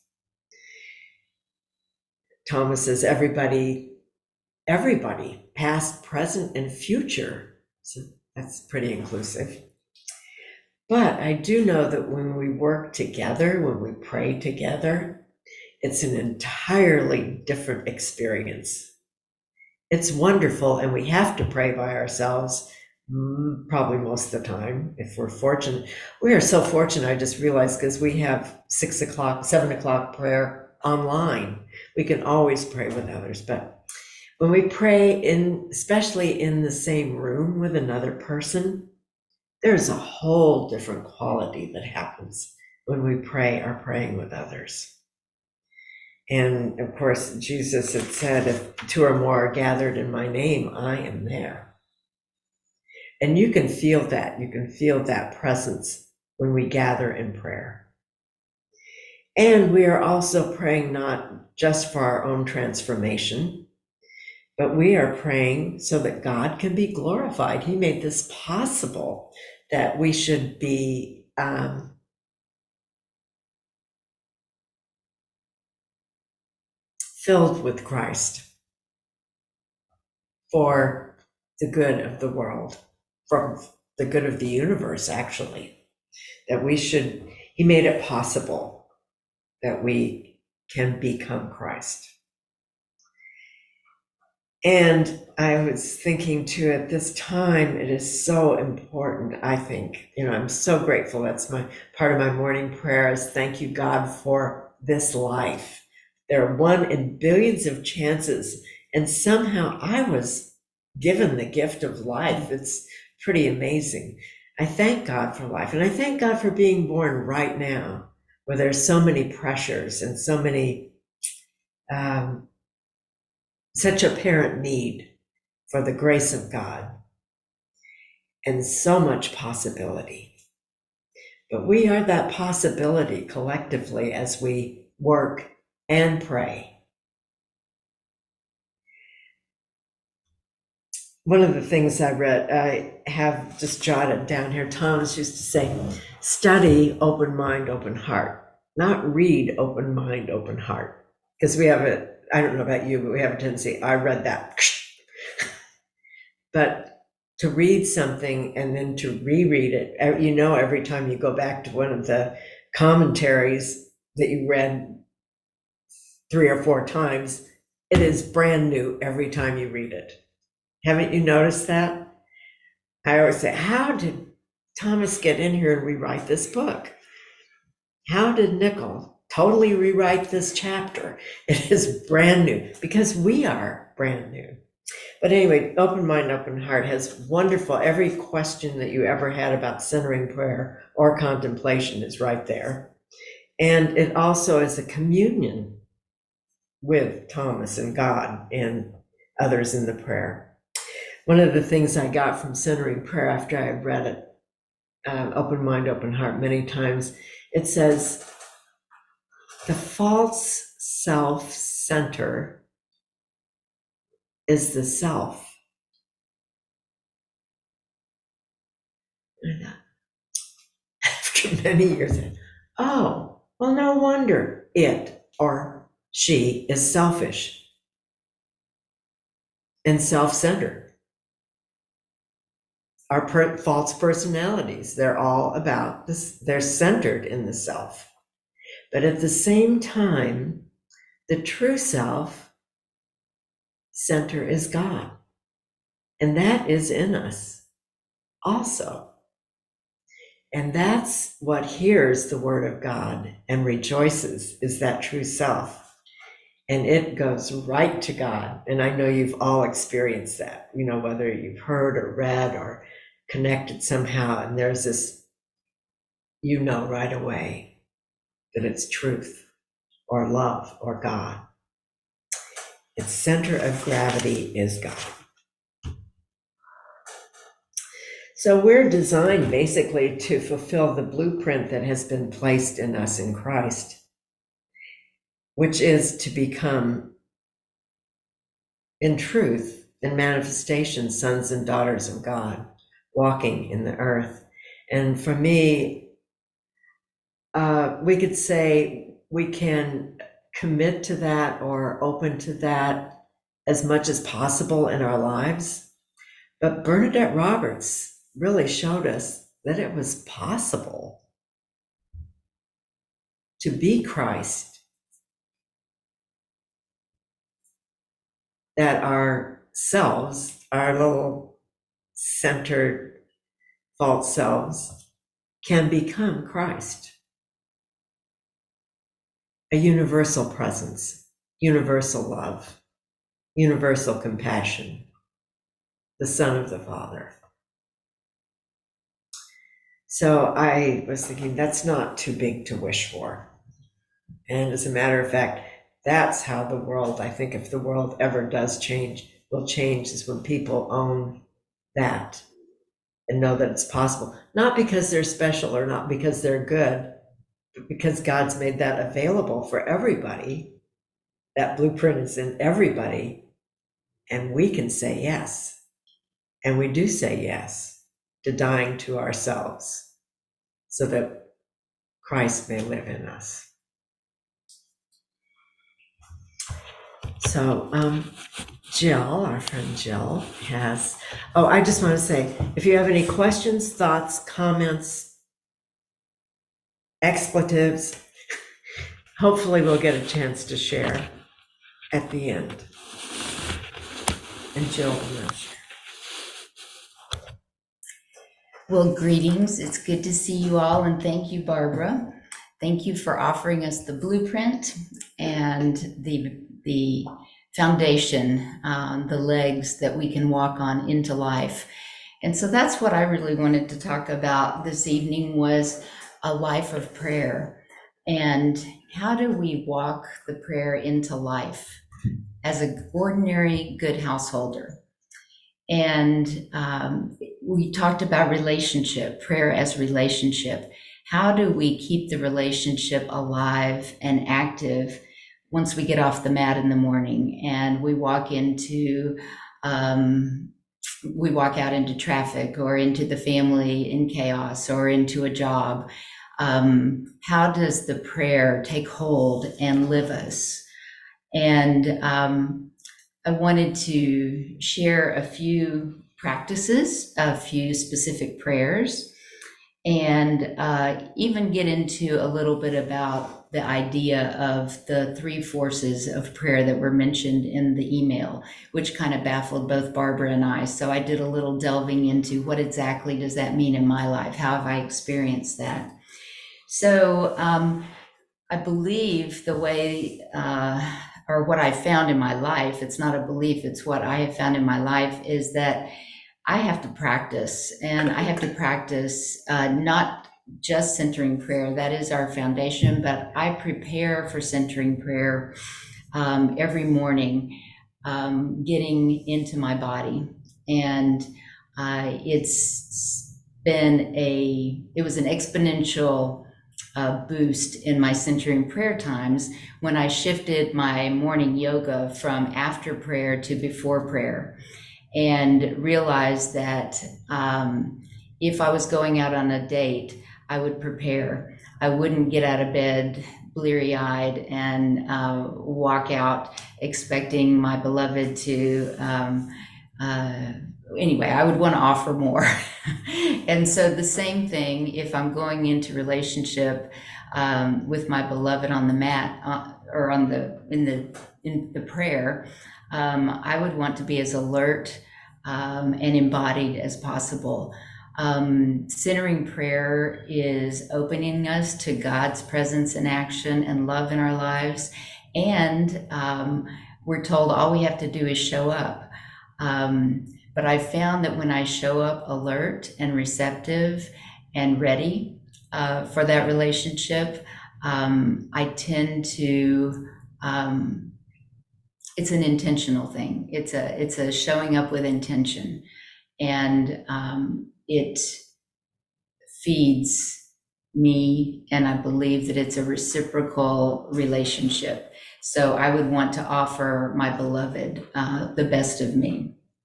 Thomas says everybody, past, present, and future. So that's pretty inclusive. But I do know that when we work together, when we pray together, it's an entirely different experience. It's wonderful, and we have to pray by ourselves probably most of the time if we're fortunate. We are so fortunate, I just realized, because we have 6 o'clock, 7 o'clock prayer online. We can always pray with others, but when we pray especially in the same room with another person, there's a whole different quality that happens when we are praying with others. And of course, Jesus had said, if 2 or more are gathered in my name, I am there. And you can feel that. You can feel that presence when we gather in prayer. And we are also praying not just for our own transformation, but we are praying so that God can be glorified. He made this possible, that we should be filled with Christ for the good of the world, for the good of the universe, actually. He made it possible that we can become Christ. And I was thinking too, at this time, it is so important, I think. I'm so grateful. That's part of my morning prayer is thank you, God, for this life. There are 1 in billions of chances, and somehow I was given the gift of life. It's pretty amazing. I thank God for life, and I thank God for being born right now, where there's so many pressures and so many, such apparent need for the grace of God, and so much possibility. But we are that possibility collectively as we work and pray. One of the things I read, I have just jotted down here, Thomas used to say, study, open mind, open heart, not read, open mind, open heart. Because we have I don't know about you, but we have a tendency, I read that. But to read something and then to reread it, every time you go back to one of the commentaries that you read 3 or 4 times, it is brand new every time you read it. Haven't you noticed that? I always say, how did Thomas get in here and rewrite this book? How did Nickel totally rewrite this chapter? It is brand new because we are brand new. But anyway, Open Mind, Open Heart has wonderful, every question that you ever had about centering prayer or contemplation is right there. And it also is a communion with Thomas and God and others in the prayer. One of the things I got from centering prayer after I read it, Open Mind, Open Heart, many times, it says, the false self-center is the self. And after many years, oh, well, no wonder it or she is selfish and self-centered. Our false personalities, they're all about this, they're centered in the self. But at the same time, the true self center is God. And that is in us also. And that's what hears the word of God and rejoices, is that true self. And it goes right to God. And I know you've all experienced that, whether you've heard or read or connected somehow. And there's this, right away that it's truth or love or God. Its center of gravity is God. So we're designed basically to fulfill the blueprint that has been placed in us in Christ, which is to become, in truth, and manifestation, sons and daughters of God, walking in the earth. And for me, we could say we can commit to that or open to that as much as possible in our lives. But Bernadette Roberts really showed us that it was possible to be Christ, that our selves, our little centered false selves, can become Christ. A universal presence, universal love, universal compassion, the Son of the Father. So I was thinking, that's not too big to wish for. And as a matter of fact, that's how the world, I think if the world ever does change, will change, is when people own that and know that it's possible. Not because they're special or not because they're good, but because God's made that available for everybody. That blueprint is in everybody. And we can say yes. And we do say yes to dying to ourselves so that Christ may live in us. So Jill, our friend Jill, has, I just want to say, if you have any questions, thoughts, comments, expletives, hopefully we'll get a chance to share at the end. And Jill will now share. Well, greetings. It's good to see you all, and thank you, Barbara. Thank you for offering us the blueprint and the foundation, the legs that we can walk on into life. And so that's what I really wanted to talk about this evening, was a life of prayer. And how do we walk the prayer into life as an ordinary good householder? And we talked about relationship, prayer as relationship. How do we keep the relationship alive and active once we get off the mat in the morning and we walk out into traffic or into the family in chaos or into a job? How does the prayer take hold and live us? And I wanted to share a few practices, a few specific prayers, and even get into a little bit about the idea of the three forces of prayer that were mentioned in the email, which kind of baffled both Barbara and I. So I did a little delving into what exactly does that mean in my life? How have I experienced that? So I believe the way, or what I found in my life, it's not a belief, it's what I have found in my life, is that I have to practice, and I have to practice not just centering prayer, that is our foundation, but I prepare for centering prayer every morning, getting into my body. And it was an exponential boost in my centering prayer times when I shifted my morning yoga from after prayer to before prayer, and realized that if I was going out on a date, I would prepare. I wouldn't get out of bed bleary-eyed and walk out expecting my beloved to, anyway, I would want to offer more. And so the same thing, if I'm going into relationship with my beloved on the mat or in the prayer, I would want to be as alert and embodied as possible. Centering prayer is opening us to God's presence and action and love in our lives. And we're told all we have to do is show up. But I found that when I show up alert and receptive and ready for that relationship, I tend to, it's an intentional thing. It's a showing up with intention, and it feeds me, and I believe that it's a reciprocal relationship. So I would want to offer my beloved the best of me.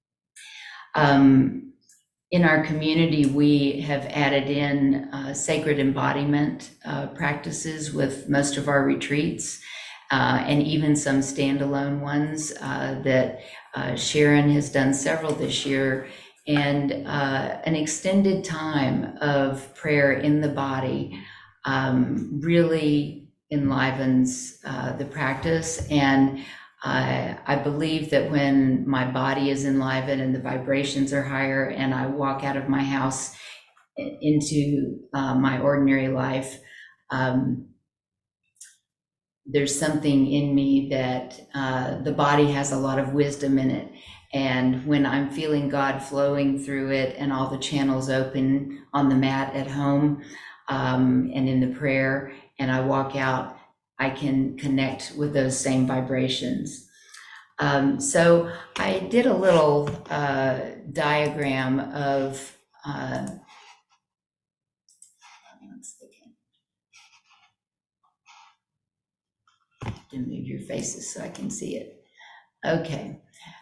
In our community, we have added in sacred embodiment practices with most of our retreats, and even some standalone ones that Sharon has done several this year, and an extended time of prayer in the body really enlivens the practice. And I believe that when my body is enlivened and the vibrations are higher, and I walk out of my house into my ordinary life, there's something in me that the body has a lot of wisdom in it. And when I'm feeling God flowing through it and all the channels open on the mat at home and in the prayer, and I walk out, I can connect with those same vibrations. So I did a little diagram of, to move your faces so I can see it. Okay.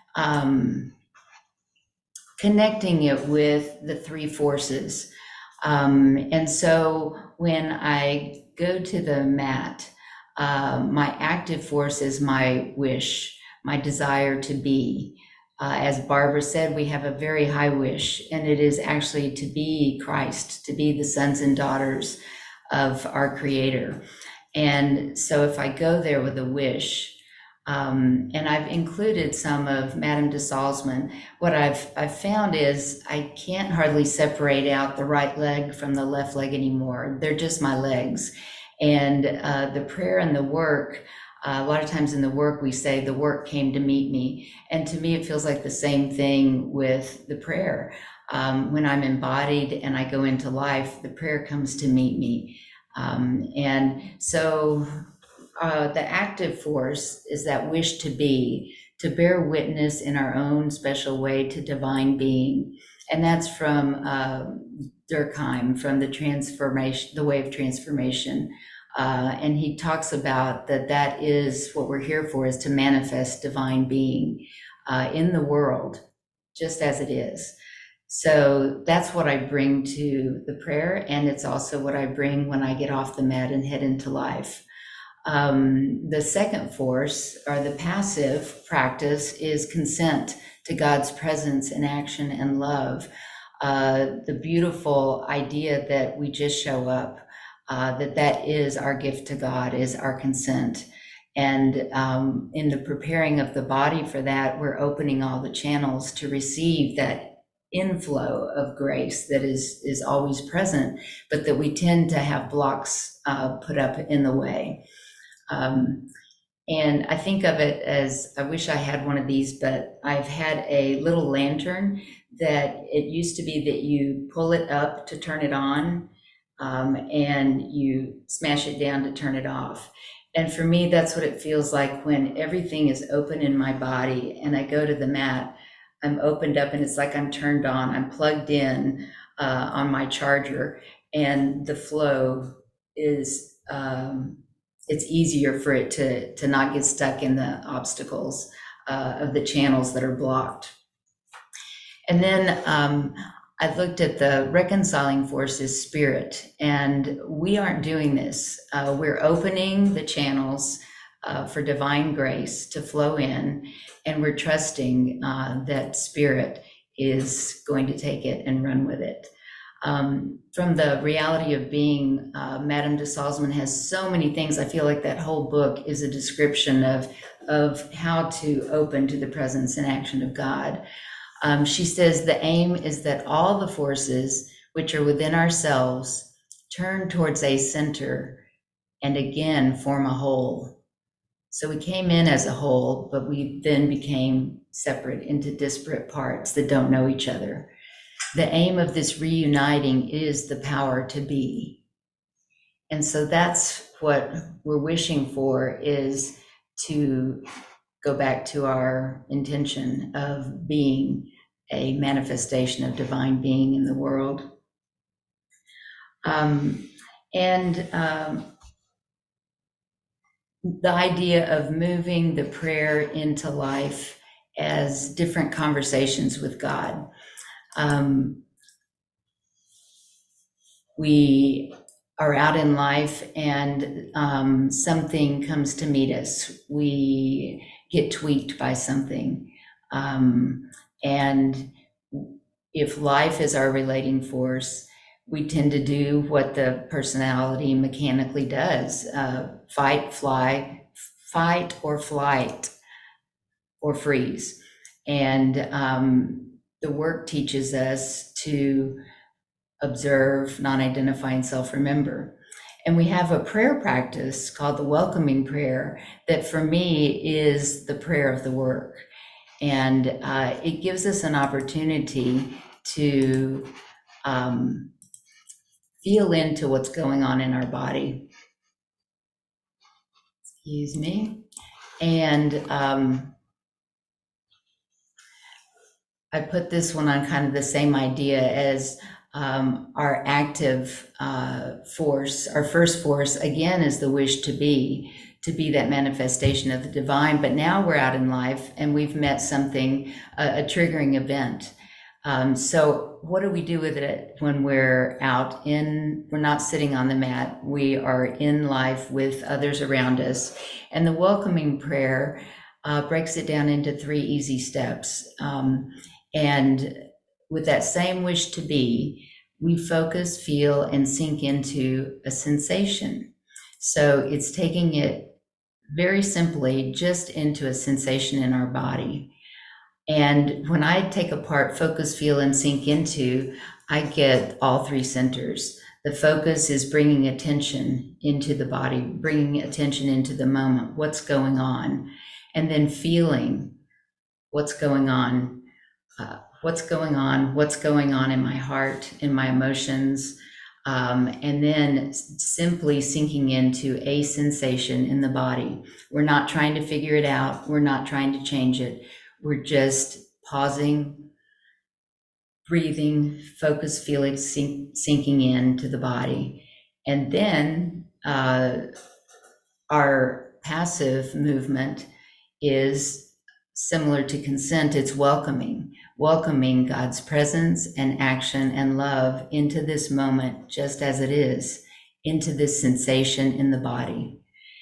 Connecting it with the three forces. And so when I go to the mat, my active force is my wish, my desire to be. As Barbara said, we have a very high wish, and it is actually to be Christ, to be the sons and daughters of our Creator. And so if I go there with a wish, and I've included some of Madame de Salzman, what I've found is I can't hardly separate out the right leg from the left leg anymore. They're just my legs. And the prayer and the work, a lot of times in the work we say the work came to meet me. And to me, it feels like the same thing with the prayer. When I'm embodied and I go into life, the prayer comes to meet me. And so the active force is that wish to be, to bear witness in our own special way to divine being. And that's from Durkheim, from the transformation, the way of transformation. And he talks about that is what we're here for, is to manifest divine being in the world, just as it is. So that's what I bring to the prayer, and it's also what I bring when I get off the mat and head into life. The second force, or the passive practice, is consent to God's presence and action and love. The beautiful idea that we just show up, that is our gift to God, is our consent. And in the preparing of the body for that, we're opening all the channels to receive that inflow of grace that is always present, but that we tend to have blocks put up in the way. And I think of it as, I wish I had one of these, but I've had a little lantern that it used to be that you pull it up to turn it on, and you smash it down to turn it off. And for me, that's what it feels like when everything is open in my body and I go to the mat. I'm opened up and it's like I'm turned on, I'm plugged in on my charger, and the flow is, it's easier for it to not get stuck in the obstacles of the channels that are blocked. And then I looked at the reconciling force as spirit, and we aren't doing this. We're opening the channels for divine grace to flow in, and we're trusting that spirit is going to take it and run with it. From the reality of being, Madame de Salzman has so many things. I feel like that whole book is a description of how to open to the presence and action of God. She says the aim is that all the forces which are within ourselves turn towards a center and again form a whole. So we came in as a whole, but we then became separate into disparate parts that don't know each other. The aim of this reuniting is the power to be. And so that's what we're wishing for, is to go back to our intention of being a manifestation of divine being in the world. The idea of moving the prayer into life as different conversations with God. We are out in life and something comes to meet us. We get tweaked by something. And if life is our relating force, we tend to do what the personality mechanically does, fight or flight or freeze. And the work teaches us to observe, non-identifying, self-remember. And we have a prayer practice called the welcoming prayer that for me is the prayer of the work. And it gives us an opportunity to feel into what's going on in our body. Excuse me. And I put this one on kind of the same idea as our active force. Our first force, again, is the wish to be that manifestation of the divine. But now we're out in life and we've met something, a triggering event. So what do we do with it when we're out we're not sitting on the mat, we are in life with others around us. And the welcoming prayer breaks it down into 3 easy steps. And with that same wish to be, we focus, feel, and sink into a sensation. So it's taking it very simply just into a sensation in our body. And when I take apart focus, feel, and sink into, I get all 3 centers. The focus is bringing attention into the body, bringing attention into the moment, what's going on, and then feeling what's going on. What's going on in my heart, in my emotions, and then simply sinking into a sensation in the body. We're not trying to figure it out. We're not trying to change it. We're just pausing, breathing, focus, feeling, sinking into the body. And then our passive movement is similar to consent. It's welcoming God's presence and action and love into this moment, just as it is, into this sensation in the body.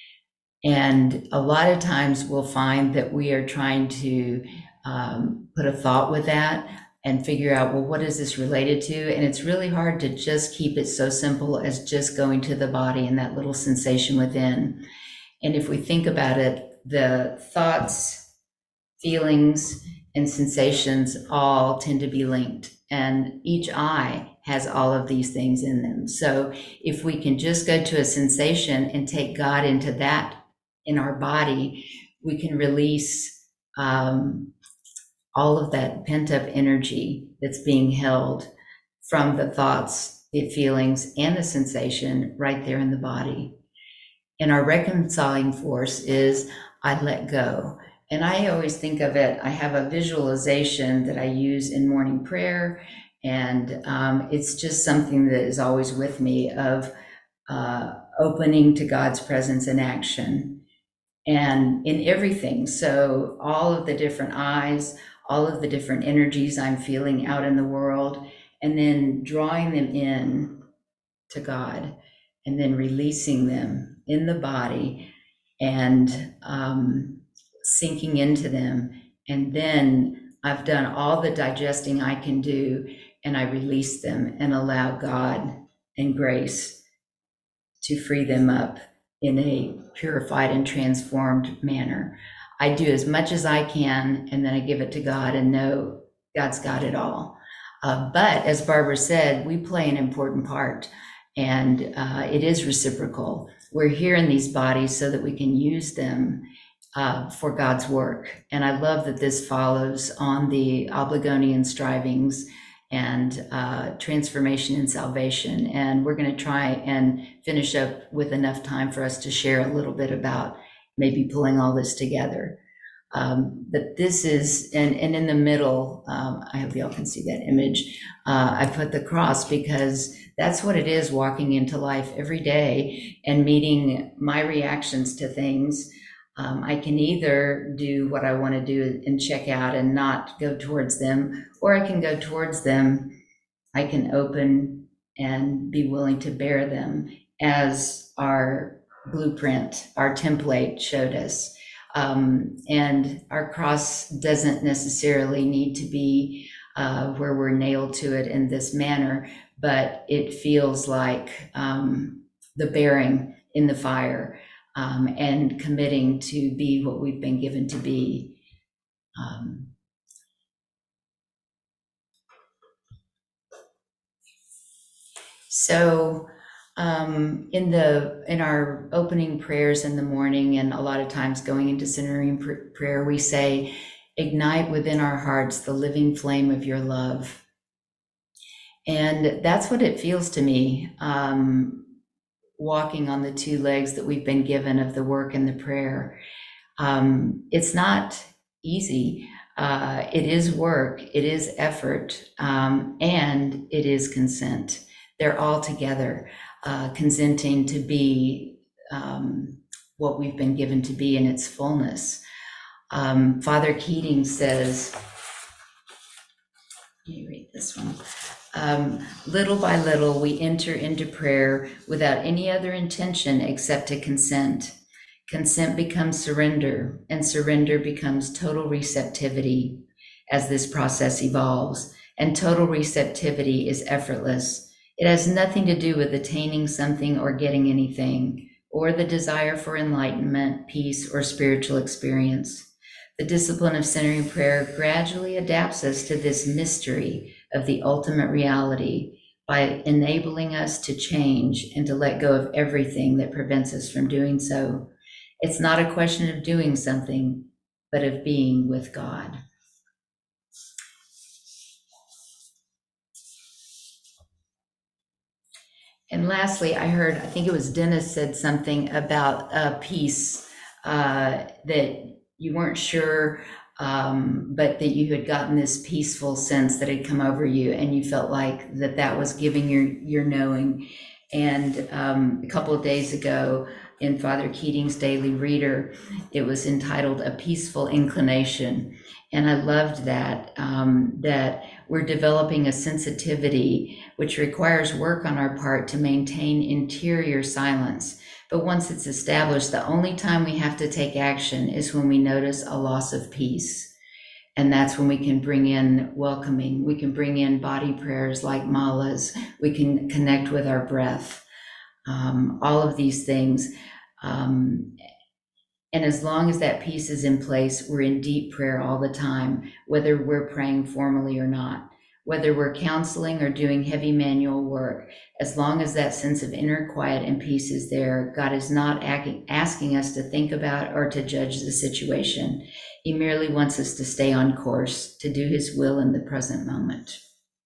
And a lot of times we'll find that we are trying to put a thought with that and figure out, well, what is this related to? And it's really hard to just keep it so simple as just going to the body and that little sensation within. And if we think about it, the thoughts, feelings, and sensations all tend to be linked, and each eye has all of these things in them. So if we can just go to a sensation and take God into that in our body, we can release all of that pent-up energy that's being held from the thoughts, the feelings, and the sensation right there in the body. And our reconciling force is I let go. And I always think of it, I have a visualization that I use in morning prayer, and it's just something that is always with me of opening to God's presence and action and in everything. So all of the different eyes, all of the different energies I'm feeling out in the world, and then drawing them in to God, and then releasing them in the body and sinking into them. And then I've done all the digesting I can do, and I release them and allow God and grace to free them up in a purified and transformed manner. I do as much as I can, and then I give it to God and know God's got it all. But as Barbara said, we play an important part, and it is reciprocal. We're here in these bodies so that we can use them for God's work. And I love that this follows on the Obligonian strivings and transformation and salvation. And we're going to try and finish up with enough time for us to share a little bit about maybe pulling all this together. But this is, and in the middle, I hope y'all can see that image. I put the cross because that's what it is, walking into life every day and meeting my reactions to things. I can either do what I want to do and check out and not go towards them, or I can go towards them. I can open and be willing to bear them, as our blueprint, our template showed us. And our cross doesn't necessarily need to be where we're nailed to it in this manner, but it feels like the bearing in the fire, and committing to be what we've been given to be. So in our opening prayers in the morning, and a lot of times going into centering prayer, we say, ignite within our hearts the living flame of your love. And that's what it feels to me, walking on the two legs that we've been given of the work and the prayer. It's not easy. It is work, it is effort, and it is consent. They're all together, consenting to be what we've been given to be in its fullness. Father Keating says, let me read this one. Little by little, we enter into prayer without any other intention except to consent. Consent becomes surrender, and surrender becomes total receptivity as this process evolves. And total receptivity is effortless. It has nothing to do with attaining something or getting anything, or the desire for enlightenment, peace, or spiritual experience. The discipline of centering prayer gradually adapts us to this mystery of the ultimate reality by enabling us to change and to let go of everything that prevents us from doing so. It's not a question of doing something, but of being with God. And lastly, I think it was Dennis said something about peace, that you weren't sure, but that you had gotten this peaceful sense that had come over you, and you felt like that was giving your knowing. And a couple of days ago in Father Keating's Daily Reader, it was entitled A Peaceful Inclination. And I loved that, that we're developing a sensitivity which requires work on our part to maintain interior silence. But once it's established, the only time we have to take action is when we notice a loss of peace. And that's when we can bring in welcoming. We can bring in body prayers like malas. We can connect with our breath. All of these things. And as long as that peace is in place, we're in deep prayer all the time, whether we're praying formally or not, whether we're counseling or doing heavy manual work. As long as that sense of inner quiet and peace is there, God is not asking us to think about or to judge the situation. He merely wants us to stay on course, to do his will in the present moment.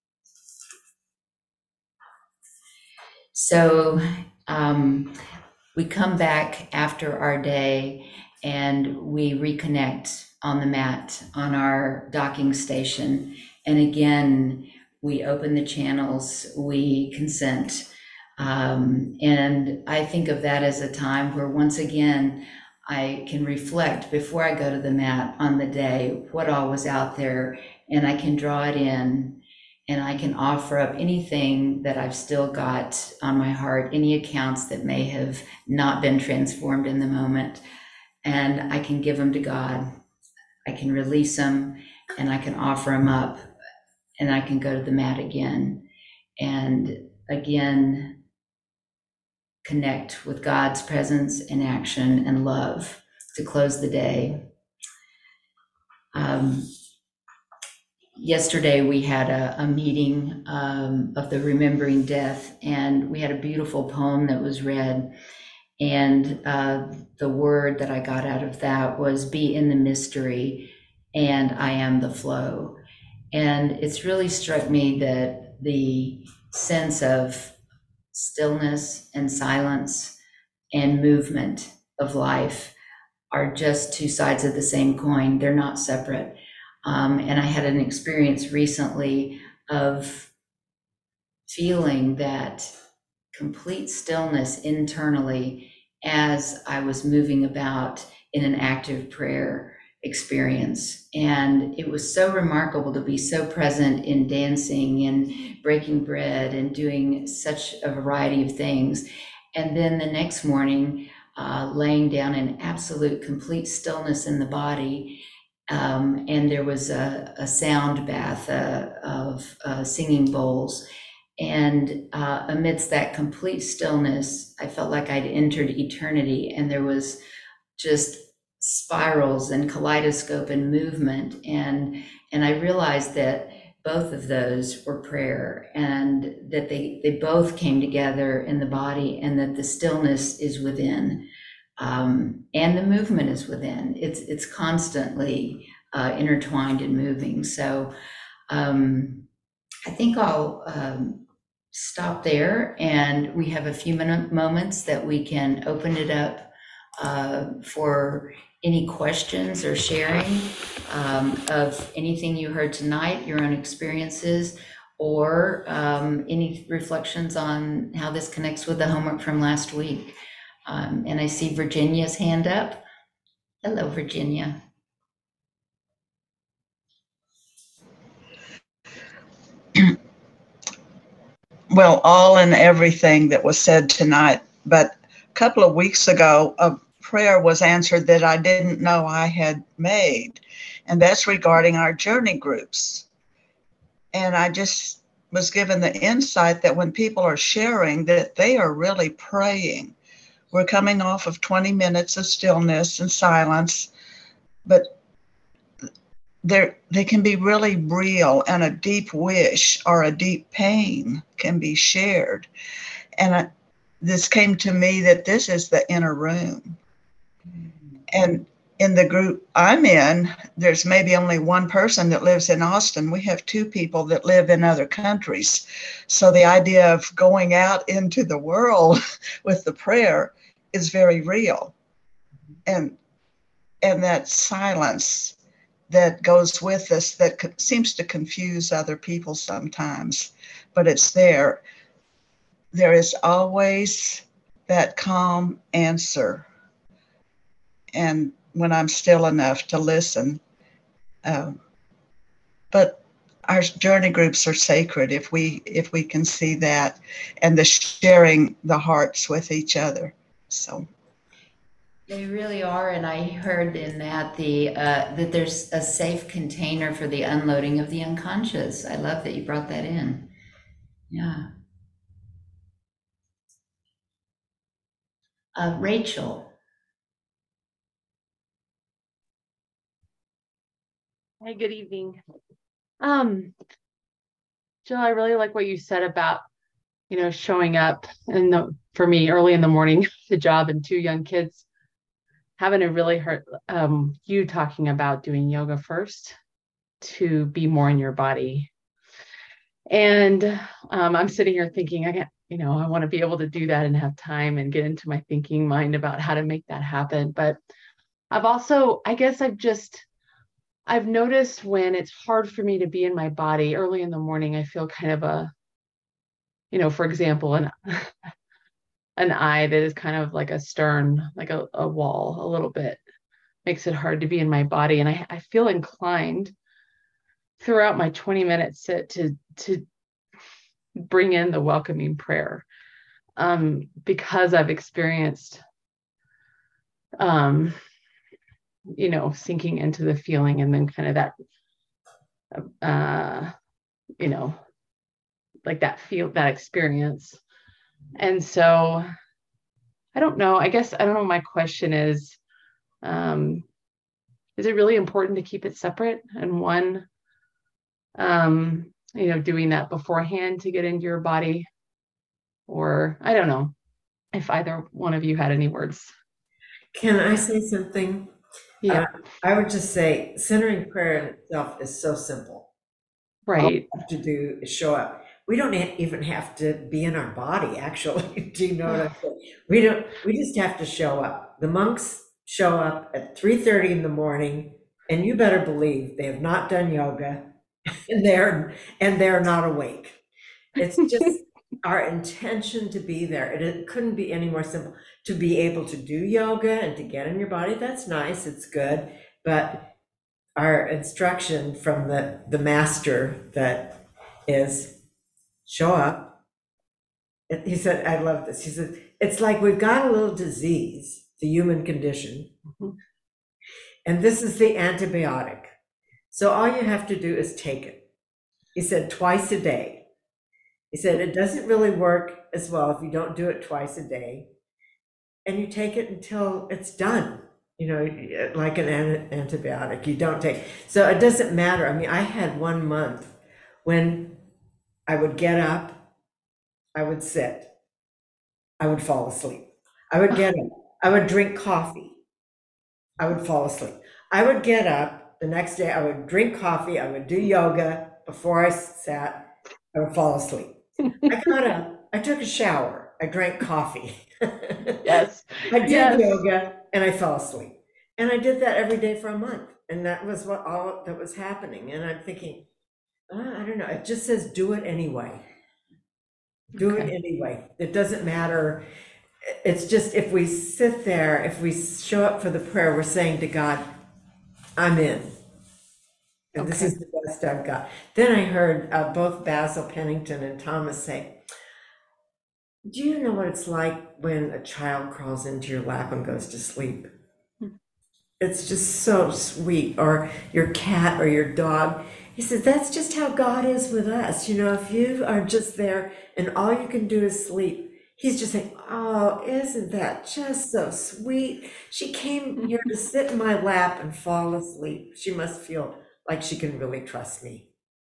So we come back after our day and we reconnect on the mat on our docking station. And again, we open the channels, we consent. And I think of that as a time where once again, I can reflect before I go to the mat on the day, what all was out there, and I can draw it in, and I can offer up anything that I've still got on my heart, any accounts that may have not been transformed in the moment, and I can give them to God. I can release them, and I can offer them up, and I can go to the mat again, and again, connect with God's presence and action and love to close the day. Yesterday we had a meeting of the Remembering Death, and we had a beautiful poem that was read, and the word that I got out of that was be in the mystery, and I am the flow. And it's really struck me that the sense of stillness and silence and movement of life are just two sides of the same coin. They're not separate. And I had an experience recently of feeling that complete stillness internally as I was moving about in an active prayer experience. And it was so remarkable to be so present in dancing and breaking bread and doing such a variety of things. And then the next morning, laying down in absolute complete stillness in the body. And there was a sound bath of singing bowls. And amidst that complete stillness, I felt like I'd entered eternity, and there was just spirals and kaleidoscope and movement. And I realized that both of those were prayer, and that they both came together in the body, and that the stillness is within, and the movement is within. It's constantly intertwined and moving. So I think I'll stop there, and we have a few moments that we can open it up for any questions or sharing of anything you heard tonight, your own experiences, or any reflections on how this connects with the homework from last week. And I see Virginia's hand up. Hello, Virginia. Well, all and everything that was said tonight, but a couple of weeks ago, a prayer was answered that I didn't know I had made, and that's regarding our journey groups. And I just was given the insight that when people are sharing, that they are really praying. We're coming off of 20 minutes of stillness and silence, but they can be really real, and a deep wish or a deep pain can be shared. And this came to me that this is the inner room. And in the group I'm in, there's maybe only one person that lives in Austin. We have two people that live in other countries. So the idea of going out into the world with the prayer is very real. And that silence that goes with us, that seems to confuse other people sometimes, but it's there. There is always that calm answer. And when I'm still enough to listen, but our journey groups are sacred if we can see that, and the sharing the hearts with each other. So. They really are, and I heard in that that there's a safe container for the unloading of the unconscious. I love that you brought that in. Yeah. Rachel. Hey, good evening. Jill, I really like what you said about, showing up for me early in the morning, the job and 2 young kids. Haven't it really hurt you talking about doing yoga first to be more in your body? And I'm sitting here thinking, I want to be able to do that and have time and get into my thinking mind about how to make that happen. But I've noticed when it's hard for me to be in my body early in the morning, I feel kind of for example, an eye that is kind of like a stern, like a wall a little bit, makes it hard to be in my body. And I feel inclined throughout my 20-minute sit to bring in the welcoming prayer, because I've experienced, sinking into the feeling, and then kind of that, like that experience. And so I don't know, my question is it really important to keep it separate, and one, doing that beforehand to get into your body? Or I don't know if either one of you had any words. Can I say something? Yeah. I would just say centering prayer in itself is so simple. Right. All we have to do is show up. We don't even have to be in our body, actually. Do you know what I'm saying? We just have to show up. The monks show up at 3:30 in the morning, and you better believe they have not done yoga, and they're not awake. It's just our intention to be there. It couldn't be any more simple. To be able to do yoga and to get in your body, that's nice, it's good. But our instruction from the master that is show up. He said, I love this. He said, it's like we've got a little disease, the human condition, and this is the antibiotic. So all you have to do is take it. He said, twice a day. He said, it doesn't really work as well if you don't do it twice a day. And you take it until it's done, you know, like an antibiotic, you don't take. So it doesn't matter. I mean, I had 1 month when I would get up, I would sit, I would fall asleep. I would get up, I would drink coffee, I would fall asleep. I would get up the next day, I would drink coffee, I would do yoga. Before I sat, I would fall asleep. I got up, I took a shower, I drank coffee. Yes. I did yoga and I fell asleep. And I did that every day for a month. And that was what all that was happening. And I'm thinking, I don't know, it just says do it anyway. Do it anyway. It doesn't matter. It's just if we sit there, if we show up for the prayer, we're saying to God, I'm in. And this is the best I've got. Then I heard both Basil Pennington and Thomas say, do you know what it's like when a child crawls into your lap and goes to sleep? It's just so sweet. Or your cat or your dog. He said, that's just how God is with us. You know, if you are just there and all you can do is sleep, he's just saying, oh, isn't that just so sweet? She came here to sit in my lap and fall asleep. She must feel like she can really trust me.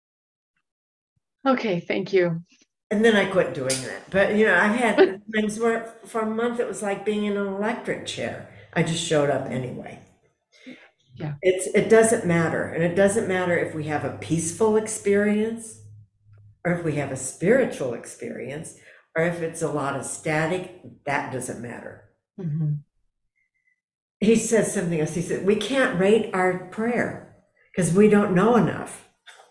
Okay, thank you. And then I quit doing that. But, you know, I've had times where for a month it was like being in an electric chair. I just showed up anyway. Yeah. It doesn't matter. And it doesn't matter if we have a peaceful experience or if we have a spiritual experience or if it's a lot of static, that doesn't matter. Mm-hmm. He says something else. He said, we can't rate our prayer because we don't know enough.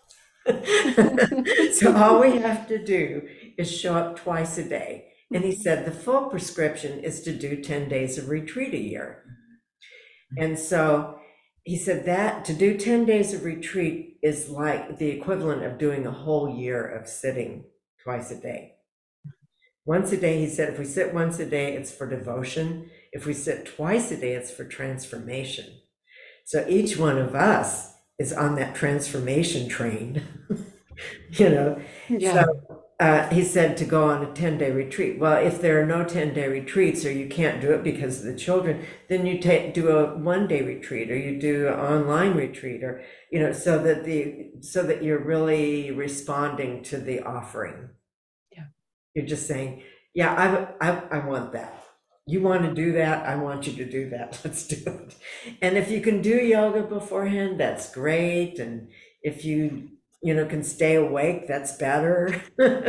So all we have to do is show up twice a day. And he said the full prescription is to do 10 days of retreat a year. And so he said that to do 10 days of retreat is like the equivalent of doing a whole year of sitting twice a day. Once a day, he said, if we sit once a day, it's for devotion. If we sit twice a day, it's for transformation. So each one of us is on that transformation train, you know. Yeah. So he said to go on a 10-day retreat. Well, if there are no 10-day retreats or you can't do it because of the children, then you do a 1-day retreat or you do an online retreat, or, you know, so that you're really responding to the offering. Yeah. You're just saying, yeah, I want that. You want to do that? I want you to do that. Let's do it. And if you can do yoga beforehand, that's great. And if you can stay awake, that's better.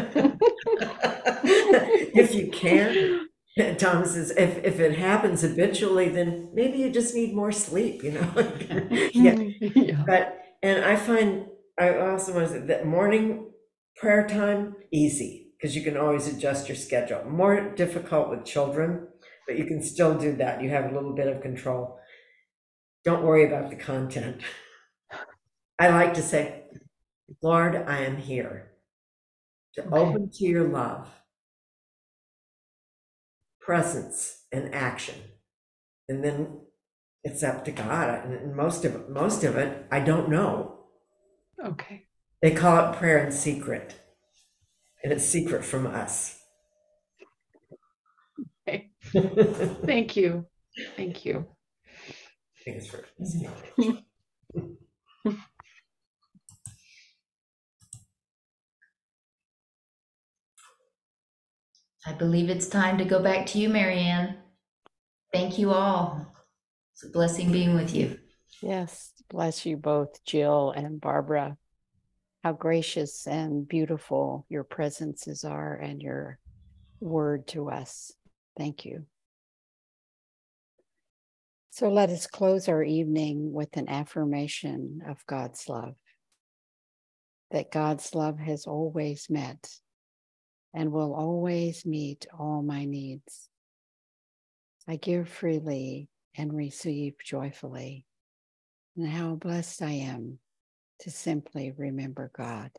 If you can't, Thomas says, if it happens habitually, then maybe you just need more sleep, you know. Yeah. But, and I also want to say that morning prayer time, easy, because you can always adjust your schedule. More difficult with children, but you can still do that. You have a little bit of control. Don't worry about the content. I like to say, Lord, I am here to open to your love, presence, and action. And then it's up to God. And most of it, I don't know. Okay. They call it prayer in secret. And it's secret from us. Okay. Thank you. Thank you. Thanks for I believe it's time to go back to you, Marianne. Thank you all. It's a blessing being with you. Yes, bless you both, Jill and Barbara. How gracious and beautiful your presences are and your word to us. Thank you. So let us close our evening with an affirmation of God's love, that God's love has always met and will always meet all my needs. I give freely and receive joyfully. And how blessed I am to simply remember God.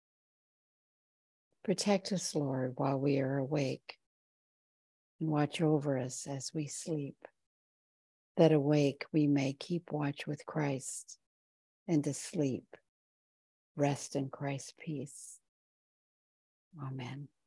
Protect us, Lord, while we are awake, and watch over us as we sleep, that awake we may keep watch with Christ, and asleep rest in Christ's peace. Amen.